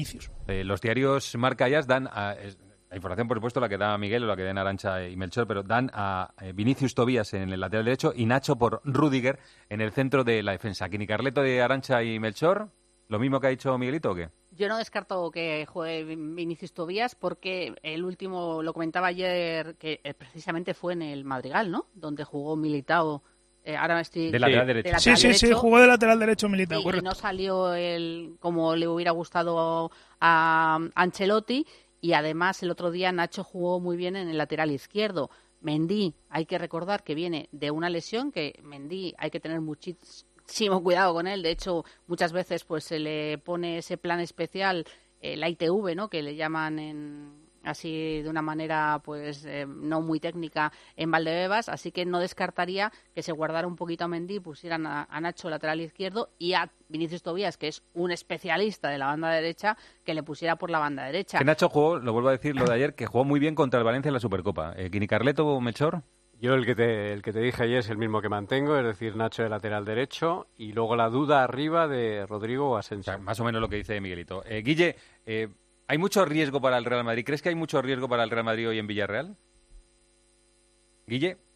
Eh, los diarios Marca y As dan... A, es, la información, por supuesto, la que da Miguel o la que den Arantxa y Melchor, pero dan a eh, Vinicius Tobías en el lateral derecho y Nacho por Rüdiger en el centro de la defensa. ¿Quini Carleto de Arantxa y Melchor? ¿Lo mismo que ha dicho Miguelito o qué? Yo no descarto que juegue Vinicius Tobías porque el último, lo comentaba ayer, que precisamente fue en el Madrigal, ¿no? Donde jugó Militao. Eh, ahora estoy... De lateral derecho. De lateral sí, sí, derecho, sí, jugó de lateral derecho Militao, y, correcto. y no salió el como le hubiera gustado a Ancelotti. Y además el otro día Nacho jugó muy bien en el lateral izquierdo. Mendy, hay que recordar que viene de una lesión, que Mendy hay que tener muchísimo cuidado con él. De hecho, muchas veces pues se le pone ese plan especial, el I T V, ¿no? Que le llaman en... así de una manera pues eh, no muy técnica en Valdebebas, así que no descartaría que se guardara un poquito a Mendy, pusieran a, a Nacho lateral izquierdo y a Vinicius Tobías, que es un especialista de la banda derecha, que le pusiera por la banda derecha. Que Nacho jugó, lo vuelvo a decir, lo de ayer, que jugó muy bien contra el Valencia en la Supercopa. Eh, ¿Quini Carleto o Melchor? Yo el que, te, el que te dije ayer es el mismo que mantengo, es decir, Nacho de lateral derecho y luego la duda arriba de Rodrigo o Asensio. O sea, más o menos lo que dice Miguelito. Eh, Guille, eh, ¿hay mucho riesgo para el Real Madrid? ¿Crees que hay mucho riesgo para el Real Madrid hoy en Villarreal? Guille.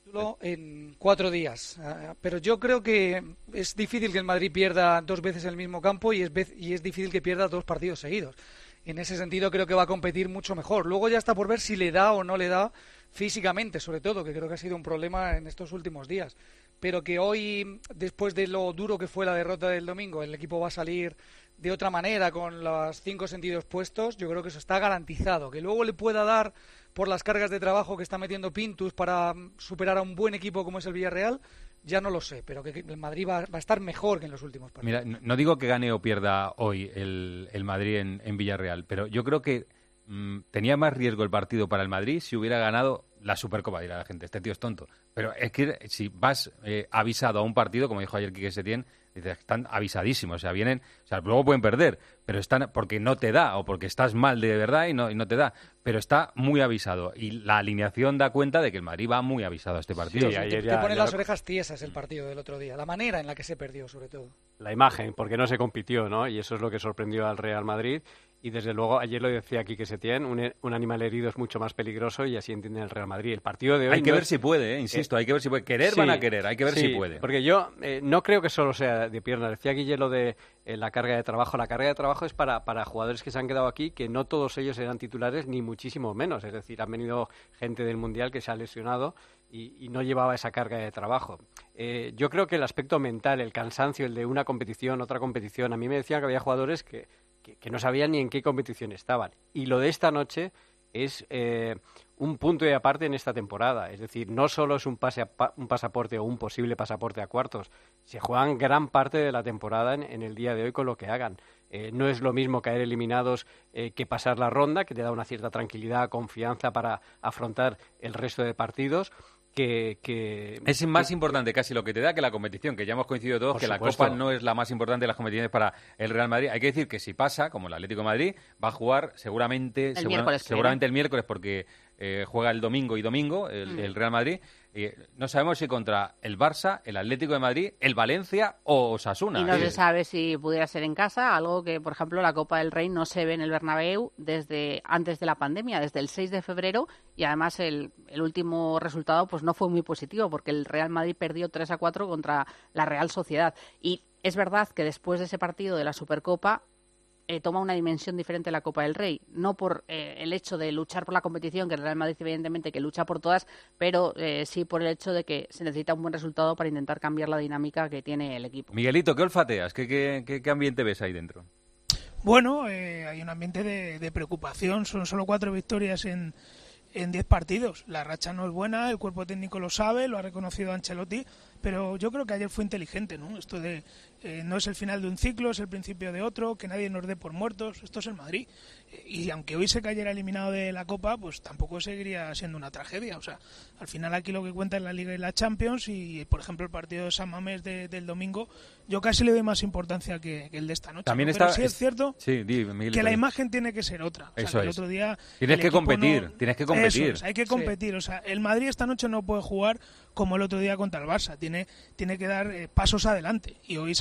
En cuatro días. Pero yo creo que es difícil que el Madrid pierda dos veces en el mismo campo y es, y es difícil que pierda dos partidos seguidos. En ese sentido creo que va a competir mucho mejor. Luego ya está por ver si le da o no le da físicamente, sobre todo, que creo que ha sido un problema en estos últimos días. Pero que hoy, después de lo duro que fue la derrota del domingo, el equipo va a salir de otra manera, con los cinco sentidos puestos, yo creo que eso está garantizado. Que luego le pueda dar por las cargas de trabajo que está metiendo Pintus para superar a un buen equipo como es el Villarreal, ya no lo sé, pero que el Madrid va, va a estar mejor que en los últimos partidos. Mira, no digo que gane o pierda hoy el, el Madrid en, en Villarreal, pero yo creo que mmm, tenía más riesgo el partido para el Madrid si hubiera ganado la Supercopa, dirá la gente, este tío es tonto. Pero es que si vas eh, avisado a un partido, como dijo ayer Quique Setién, dices, están avisadísimos, o sea, vienen, o sea, luego pueden perder, pero están porque no te da o porque estás mal de verdad y no, y no te da, pero está muy avisado y la alineación da cuenta de que el Madrid va muy avisado a este partido. Sí, ayer te, ya, te pone ya las lo... orejas tiesas el partido del otro día, la manera en la que se perdió, sobre todo. La imagen, porque no se compitió, ¿no? Y eso es lo que sorprendió al Real Madrid. Y desde luego, ayer lo decía Quique Setién, un, un animal herido es mucho más peligroso y así entiende el Real Madrid. El partido de hoy... Hay que no ver es... si puede, ¿eh? Insisto, eh, hay que ver si puede. Querer sí, van a querer, hay que ver sí, si puede. Porque yo eh, no creo que solo sea de piernas. Decía Guille lo de eh, la carga de trabajo. La carga de trabajo es para, para jugadores que se han quedado aquí, que no todos ellos eran titulares, ni muchísimo menos. Es decir, han venido gente del Mundial que se ha lesionado y, y no llevaba esa carga de trabajo. Eh, yo creo que el aspecto mental, el cansancio, el de una competición, otra competición... A mí me decían que había jugadores que... que no sabían ni en qué competición estaban. Y lo de esta noche es eh, un punto de aparte en esta temporada. Es decir, no solo es un, pase a pa- un pasaporte o un posible pasaporte a cuartos, se juegan gran parte de la temporada en, en el día de hoy con lo que hagan. Eh, no es lo mismo caer eliminados eh, que pasar la ronda, que te da una cierta tranquilidad, confianza para afrontar el resto de partidos. Que, que, es más que, importante casi lo que te da que la competición, que ya hemos coincidido todos que supuesto. La Copa no es la más importante de las competiciones para el Real Madrid. Hay que decir que si pasa, como el Atlético de Madrid, va a jugar seguramente el segura, miércoles, seguramente el miércoles porque eh, juega el domingo y domingo el, mm. el Real Madrid. Eh, no sabemos si contra el Barça, el Atlético de Madrid, el Valencia o Osasuna. Y no ¿eh? se sabe si pudiera ser en casa, algo que, por ejemplo, la Copa del Rey no se ve en el Bernabéu desde antes de la pandemia, desde el seis de febrero, y además el, el último resultado pues no fue muy positivo, porque el Real Madrid perdió tres a cuatro contra la Real Sociedad. Y es verdad que después de ese partido de la Supercopa, Eh, toma una dimensión diferente la Copa del Rey, no por eh, el hecho de luchar por la competición, que el Real Madrid evidentemente que lucha por todas, pero eh, sí por el hecho de que se necesita un buen resultado para intentar cambiar la dinámica que tiene el equipo. Miguelito, ¿qué olfateas? ¿Qué, qué, qué, qué ambiente ves ahí dentro? Bueno, eh, hay un ambiente de, de preocupación, son solo cuatro victorias en en diez partidos. La racha no es buena, el cuerpo técnico lo sabe, lo ha reconocido Ancelotti, pero yo creo que ayer fue inteligente, ¿no? Esto de eh, no es el final de un ciclo, es el principio de otro, que nadie nos dé por muertos, esto es el Madrid. Eh, y aunque hoy se cayera eliminado de la Copa, pues tampoco seguiría siendo una tragedia. O sea, al final aquí lo que cuenta es la Liga y la Champions y, por ejemplo, el partido de San Mamés de, del domingo, yo casi le doy más importancia que, que el de esta noche. También ¿no? está, Pero sí es, es cierto sí, di, Miguelito, que la di. imagen tiene que ser otra. O sea, Eso que el es. otro día tienes que competir, no... tienes que competir. Eso es, hay que competir. Sí. O sea, el Madrid esta noche no puede jugar como el otro día contra el Barça. Tiene, tiene que dar eh, pasos adelante. Y hoy se le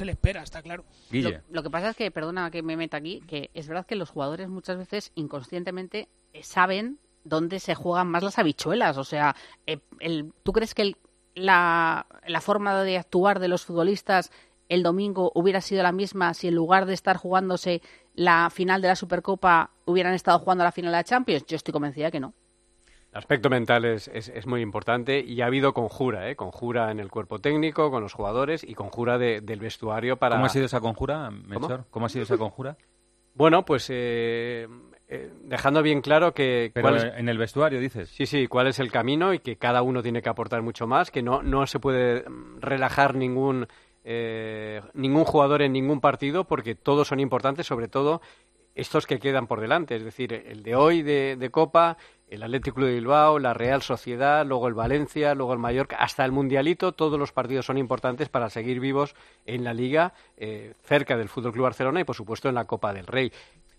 le espera, está claro. Lo, lo que pasa es que, perdona que me meta aquí, que es verdad que los jugadores muchas veces inconscientemente saben dónde se juegan más las habichuelas. O sea, el, el, ¿tú crees que el, la, la forma de actuar de los futbolistas el domingo hubiera sido la misma si en lugar de estar jugándose la final de la Supercopa hubieran estado jugando la final de la Champions? Yo estoy convencida que no. El aspecto mental es, es, es muy importante y ha habido conjura, ¿eh? Conjura en el cuerpo técnico, con los jugadores y conjura de, del vestuario para... ¿Cómo ha sido esa conjura, Melchor? ¿Cómo, ¿Cómo ha sido esa conjura? Bueno, pues eh, eh, dejando bien claro que... Pero cuál es, en el vestuario, dices. Sí, sí, cuál es el camino y que cada uno tiene que aportar mucho más, que no, no se puede relajar ningún... Eh, ningún jugador en ningún partido porque todos son importantes, sobre todo estos que quedan por delante, es decir, el de hoy de, de Copa, el Athletic Club de Bilbao, la Real Sociedad, luego el Valencia, luego el Mallorca, hasta el Mundialito, todos los partidos son importantes para seguir vivos en la Liga, eh, cerca del F C Barcelona y por supuesto en la Copa del Rey.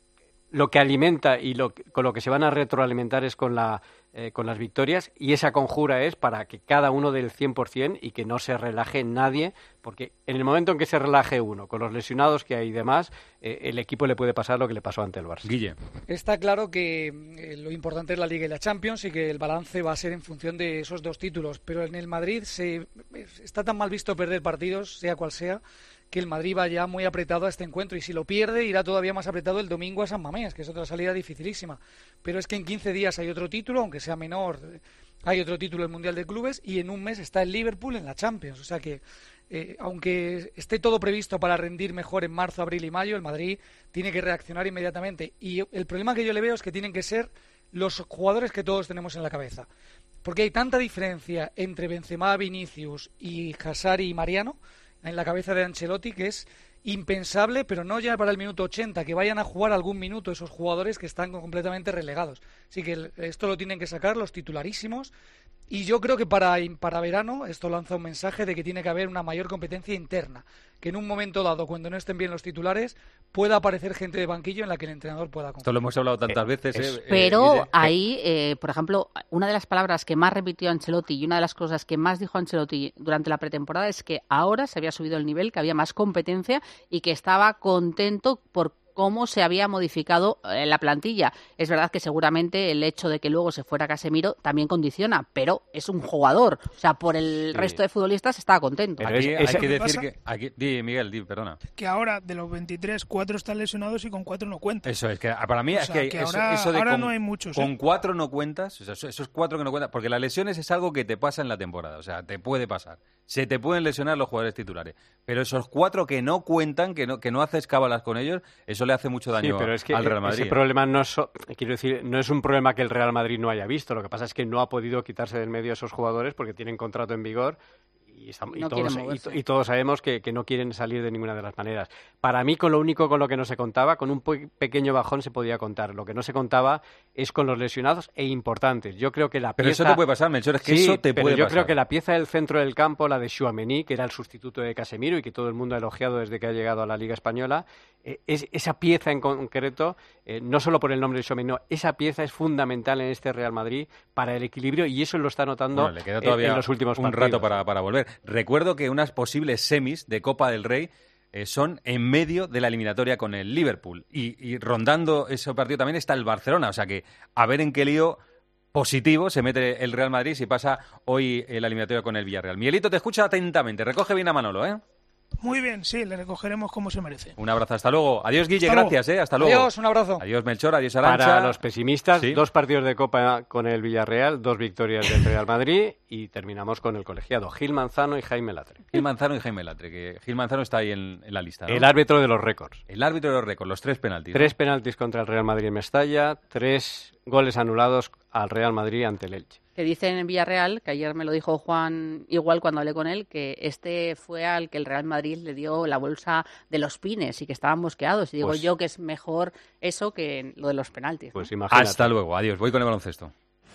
Lo que alimenta y lo, con lo que se van a retroalimentar es con la eh, con las victorias y esa conjura es para que cada uno dé el cien por ciento y que no se relaje nadie, porque en el momento en que se relaje uno, con los lesionados que hay y demás, eh, el equipo le puede pasar lo que le pasó ante el Barça. Guille. Está claro que eh, lo importante es la Liga y la Champions y que el balance va a ser en función de esos dos títulos, pero en el Madrid se está tan mal visto perder partidos, sea cual sea, que el Madrid va ya muy apretado a este encuentro y si lo pierde irá todavía más apretado el domingo a San Mamés, que es otra salida dificilísima. Pero es que en quince días hay otro título, aunque sea menor, hay otro título del Mundial de Clubes y en un mes está el Liverpool en la Champions. O sea que, eh, aunque esté todo previsto para rendir mejor en marzo, abril y mayo, el Madrid tiene que reaccionar inmediatamente. Y el problema que yo le veo es que tienen que ser los jugadores que todos tenemos en la cabeza. Porque hay tanta diferencia entre Benzema, Vinicius y Hazard y Mariano en la cabeza de Ancelotti que es impensable, pero no ya para el minuto ochenta, que vayan a jugar algún minuto esos jugadores que están completamente relegados. Así que esto lo tienen que sacar los titularísimos y yo creo que para, para verano esto lanza un mensaje de que tiene que haber una mayor competencia interna, que en un momento dado, cuando no estén bien los titulares, pueda aparecer gente de banquillo en la que el entrenador pueda confiar. Esto lo hemos hablado tantas eh, veces. Eh, pero eh, ahí, eh, por ejemplo, una de las palabras que más repitió Ancelotti y una de las cosas que más dijo Ancelotti durante la pretemporada es que ahora se había subido el nivel, que había más competencia y que estaba contento por cómo se había modificado eh, la plantilla. Es verdad que seguramente el hecho de que luego se fuera Casemiro también condiciona, pero es un jugador. O sea, por el sí. resto de futbolistas estaba contento. Pero aquí, hay que decir que... Aquí, di, Miguel, di, perdona. Que ahora, de los veintitrés, cuatro están lesionados y con cuatro no cuentan. Eso es, que para mí o es sea, que, que eso, ahora, eso de ahora con, no hay muchos. Con ¿eh? cuatro no cuentas, o sea, esos cuatro que no cuentan, porque las lesiones es algo que te pasa en la temporada, o sea, te puede pasar. Se te pueden lesionar los jugadores titulares, pero esos cuatro que no cuentan, que no, que no haces cábalas con ellos, eso le hace mucho daño sí, pero es que al Real Madrid. Ese problema no es, quiero decir, no es un problema que el Real Madrid no haya visto, lo que pasa es que no ha podido quitarse del medio a esos jugadores porque tienen contrato en vigor y, estamos, no y, todos, y, y todos sabemos que, que no quieren salir de ninguna de las maneras. Para mí, con lo único con lo que no se contaba, con un pequeño bajón se podía contar. Lo que no se contaba es con los lesionados e importantes. Yo creo que la pero pieza... eso te puede pasar, Melchor, es que sí, eso te pero puede yo pasar. creo que la pieza del centro del campo, la de Tchouaméni, que era el sustituto de Casemiro y que todo el mundo ha elogiado desde que ha llegado a la Liga Española, eh, es, esa pieza en concreto, eh, no solo por el nombre de Tchouaméni, no, esa pieza es fundamental en este Real Madrid para el equilibrio y eso lo está notando bueno, le queda todavía en, en los últimos un partidos. rato para, para volver. Recuerdo que unas posibles semis de Copa del Rey eh, son en medio de la eliminatoria con el Liverpool y, y rondando ese partido también está el Barcelona, o sea que a ver en qué lío positivo se mete el Real Madrid si pasa hoy la eliminatoria con el Villarreal. Miguelito te escucha atentamente, recoge bien a Manolo, ¿eh? Muy bien, sí, le recogeremos como se merece. Un abrazo, hasta luego. Adiós, Guille, hasta gracias, luego. ¿eh? Hasta luego. Adiós, un abrazo. Adiós, Melchor, adiós, Arantxa. Para los pesimistas, ¿sí? Dos partidos de Copa con el Villarreal, dos victorias del Real Madrid y terminamos con el colegiado Gil Manzano y Jaime Latre. Gil Manzano y Jaime Latre, que Gil Manzano está ahí en, en la lista, ¿no? El árbitro de los récords. El árbitro de los récords, los tres penaltis. Tres ¿no? penaltis contra el Real Madrid en Mestalla, tres goles anulados al Real Madrid ante el Elche. Que dicen en Villarreal, que ayer me lo dijo Juan igual cuando hablé con él, que este fue al que el Real Madrid le dio la bolsa de los pines y que estaban mosqueados. Y digo pues, yo que es mejor eso que lo de los penaltis. Pues ¿no? imagínate. Hasta luego, adiós. Voy con el baloncesto.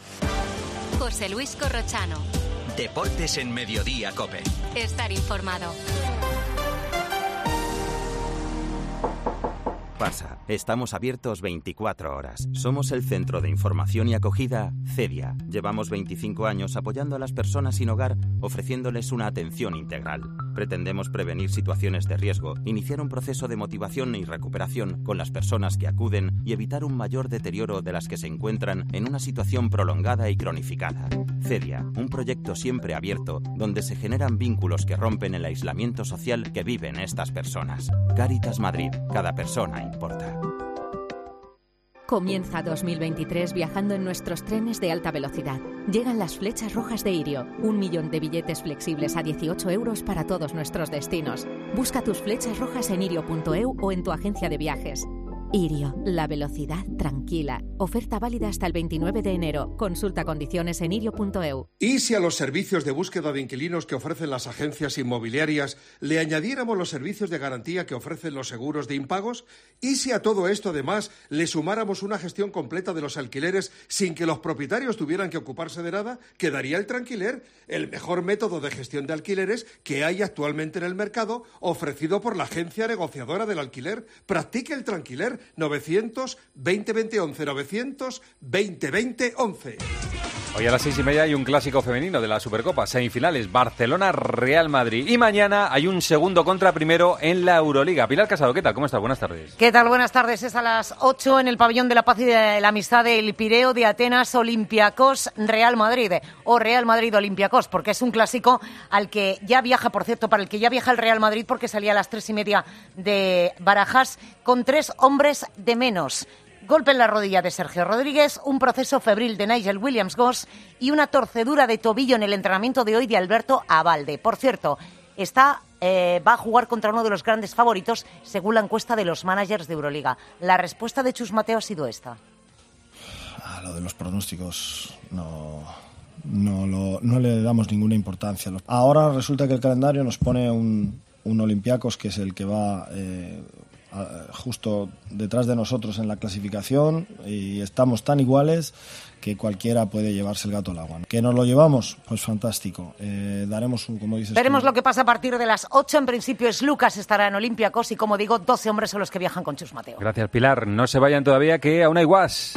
José Luis Corrochano. Deportes en Mediodía, COPE. Estar informado. Pasa, estamos abiertos veinticuatro horas. Somos el Centro de Información y Acogida CEDIA. Llevamos veinticinco años apoyando a las personas sin hogar, ofreciéndoles una atención integral. Pretendemos prevenir situaciones de riesgo, iniciar un proceso de motivación y recuperación con las personas que acuden y evitar un mayor deterioro de las que se encuentran en una situación prolongada y cronificada. CEDIA, un proyecto siempre abierto donde se generan vínculos que rompen el aislamiento social que viven estas personas. Cáritas Madrid, cada persona importa. Comienza dos mil veintitrés viajando en nuestros trenes de alta velocidad. Llegan las flechas rojas de Irio, un millón de billetes flexibles a dieciocho euros para todos nuestros destinos. Busca tus flechas rojas en irio punto e u o en tu agencia de viajes. Irio, la velocidad tranquila. Oferta válida hasta el veintinueve de enero. Consulta condiciones en irio punto e u. ¿Y si a los servicios de búsqueda de inquilinos que ofrecen las agencias inmobiliarias le añadiéramos los servicios de garantía que ofrecen los seguros de impagos? ¿Y si a todo esto además le sumáramos una gestión completa de los alquileres sin que los propietarios tuvieran que ocuparse de nada? Quedaría el Tranquiler, el mejor método de gestión de alquileres que hay actualmente en el mercado, ofrecido por la agencia negociadora del alquiler. Practique el Tranquiler. novecientos veinte veinte once, novecientos veinte veinte once. Hoy a las seis y media hay un clásico femenino de la Supercopa, semifinales, Barcelona-Real Madrid. Y mañana hay un segundo contra primero en la Euroliga. Pilar Casado, ¿qué tal? ¿Cómo estás? Buenas tardes. ¿Qué tal? Buenas tardes. Es a las ocho en el Pabellón de la Paz y de la Amistad del Pireo de Atenas, Olympiacos, Real Madrid. O Real Madrid-Olympiacos, porque es un clásico al que ya viaja, por cierto, para el que ya viaja el Real Madrid, porque salía a las tres y media de Barajas con tres hombres de menos. Golpe en la rodilla de Sergio Rodríguez, un proceso febril de Nigel Williams-Goss y una torcedura de tobillo en el entrenamiento de hoy de Alberto Abalde. Por cierto, está, eh, va a jugar contra uno de los grandes favoritos, según la encuesta de los managers de Euroliga. La respuesta de Chus Mateo ha sido esta. A lo de los pronósticos no, no, lo, no le damos ninguna importancia. Ahora resulta que el calendario nos pone un, un Olympiacos que es el que va... Eh, justo detrás de nosotros en la clasificación y estamos tan iguales que cualquiera puede llevarse el gato al agua. ¿Que nos lo llevamos? Pues fantástico. Eh, daremos un, como dices... Veremos tú, lo que pasa a partir de las ocho. En principio es Lucas, estará en Olympiacos y, como digo, doce hombres son los que viajan con Chus Mateo. Gracias, Pilar. No se vayan todavía, que aún hay guas.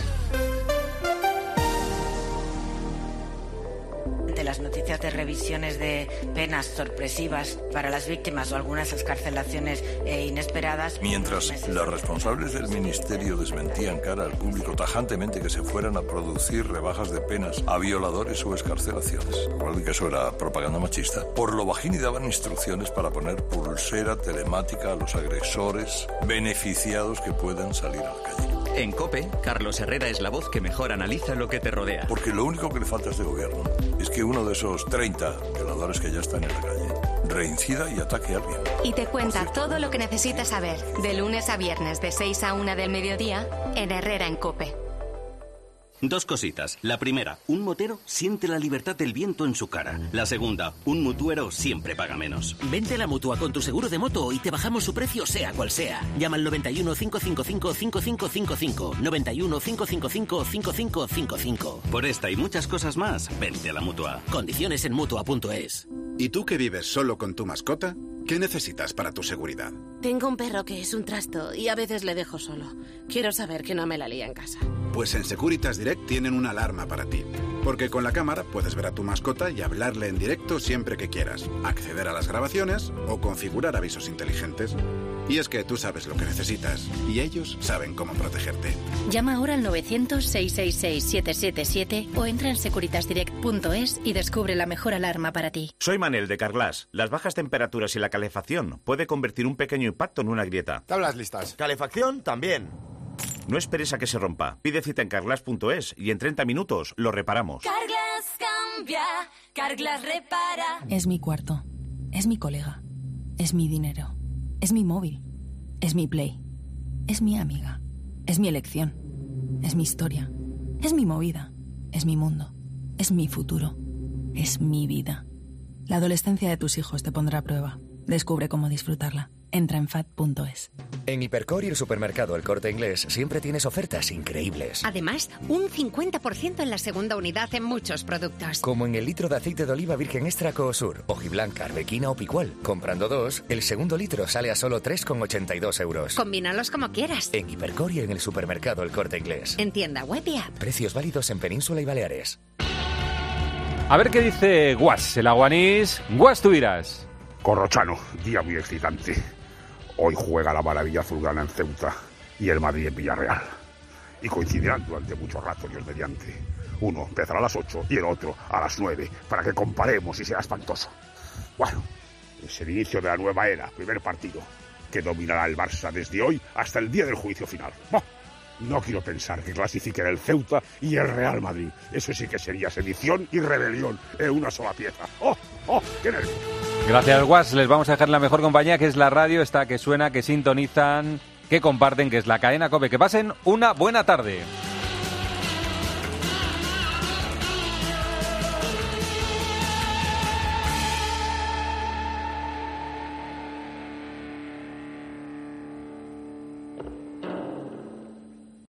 Las noticias de revisiones de penas sorpresivas para las víctimas o algunas excarcelaciones eh, inesperadas. Mientras los responsables del ministerio desmentían cara al público tajantemente que se fueran a producir rebajas de penas a violadores o excarcelaciones. Recuerden que eso era propaganda machista. Por lo bajín y daban instrucciones para poner pulsera telemática a los agresores beneficiados que puedan salir a la calle. En COPE, Carlos Herrera es la voz que mejor analiza lo que te rodea. Porque lo único que le falta a este gobierno es que uno de esos treinta violadores que ya están en la calle reincida y ataque a alguien. Y te cuenta todo lo que necesitas saber, de lunes a viernes de seis a una del mediodía, en Herrera en COPE. Dos cositas. La primera, un motero siente la libertad del viento en su cara. La segunda, un mutuero siempre paga menos. Vente a la Mutua con tu seguro de moto y te bajamos su precio sea cual sea. Llama al noventa y uno, cinco cinco cinco, cinco cinco cinco cinco. noventa y uno, cinco cinco cinco, cinco cinco cinco cinco. Por esta y muchas cosas más, vente a la Mutua. Condiciones en Mutua punto es. ¿Y tú que vives solo con tu mascota? ¿Qué necesitas para tu seguridad? Tengo un perro que es un trasto y a veces le dejo solo. Quiero saber que no me la lía en casa. Pues en Securitas Direct tienen una alarma para ti. Porque con la cámara puedes ver a tu mascota y hablarle en directo siempre que quieras, acceder a las grabaciones o configurar avisos inteligentes. Y es que tú sabes lo que necesitas y ellos saben cómo protegerte. Llama ahora al novecientos, seiscientos sesenta y seis, setecientos setenta y siete o entra en securitas direct punto es y descubre la mejor alarma para ti. Soy Manel de Carglass. Las bajas temperaturas y la calefacción puede convertir un pequeño impacto en una grieta. Tablas listas. Calefacción también. No esperes a que se rompa. Pide cita en carglass punto es y en treinta minutos lo reparamos. Carglass cambia, Carglass repara. Es mi cuarto, es mi colega, es mi dinero, es mi móvil, es mi Play, es mi amiga, es mi elección, es mi historia, es mi movida, es mi mundo, es mi futuro, es mi vida. La adolescencia de tus hijos te pondrá a prueba. Descubre cómo disfrutarla. Entra en fat punto es. En Hipercor y el supermercado El Corte Inglés siempre tienes ofertas increíbles. Además, un cincuenta por ciento en la segunda unidad en muchos productos. Como en el litro de aceite de oliva virgen extra Coosur, hojiblanca, arbequina o picual. Comprando dos, el segundo litro sale a solo tres con ochenta y dos euros. Combínalos como quieras. En Hipercor y en el supermercado El Corte Inglés. En tienda web y app. Precios válidos en Península y Baleares. A ver qué dice Guas, el aguanís. Guas, tú dirás. Corrochano, día muy excitante. Hoy juega la maravilla azulgrana en Ceuta y el Madrid en Villarreal. Y coincidirán durante mucho rato, Dios mediante. Uno empezará a las ocho y el otro a las nueve, para que comparemos y sea espantoso. Bueno, es el inicio de la nueva era, primer partido, que dominará el Barça desde hoy hasta el día del juicio final. ¡Oh! No quiero pensar que clasifiquen el Ceuta y el Real Madrid. Eso sí que sería sedición y rebelión en una sola pieza. ¡Oh! ¡Oh! ¡Qué nervios! Gracias, Guas. Les vamos a dejar la mejor compañía, que es la radio, esta que suena, que sintonizan, que comparten, que es la cadena COPE. Que pasen una buena tarde.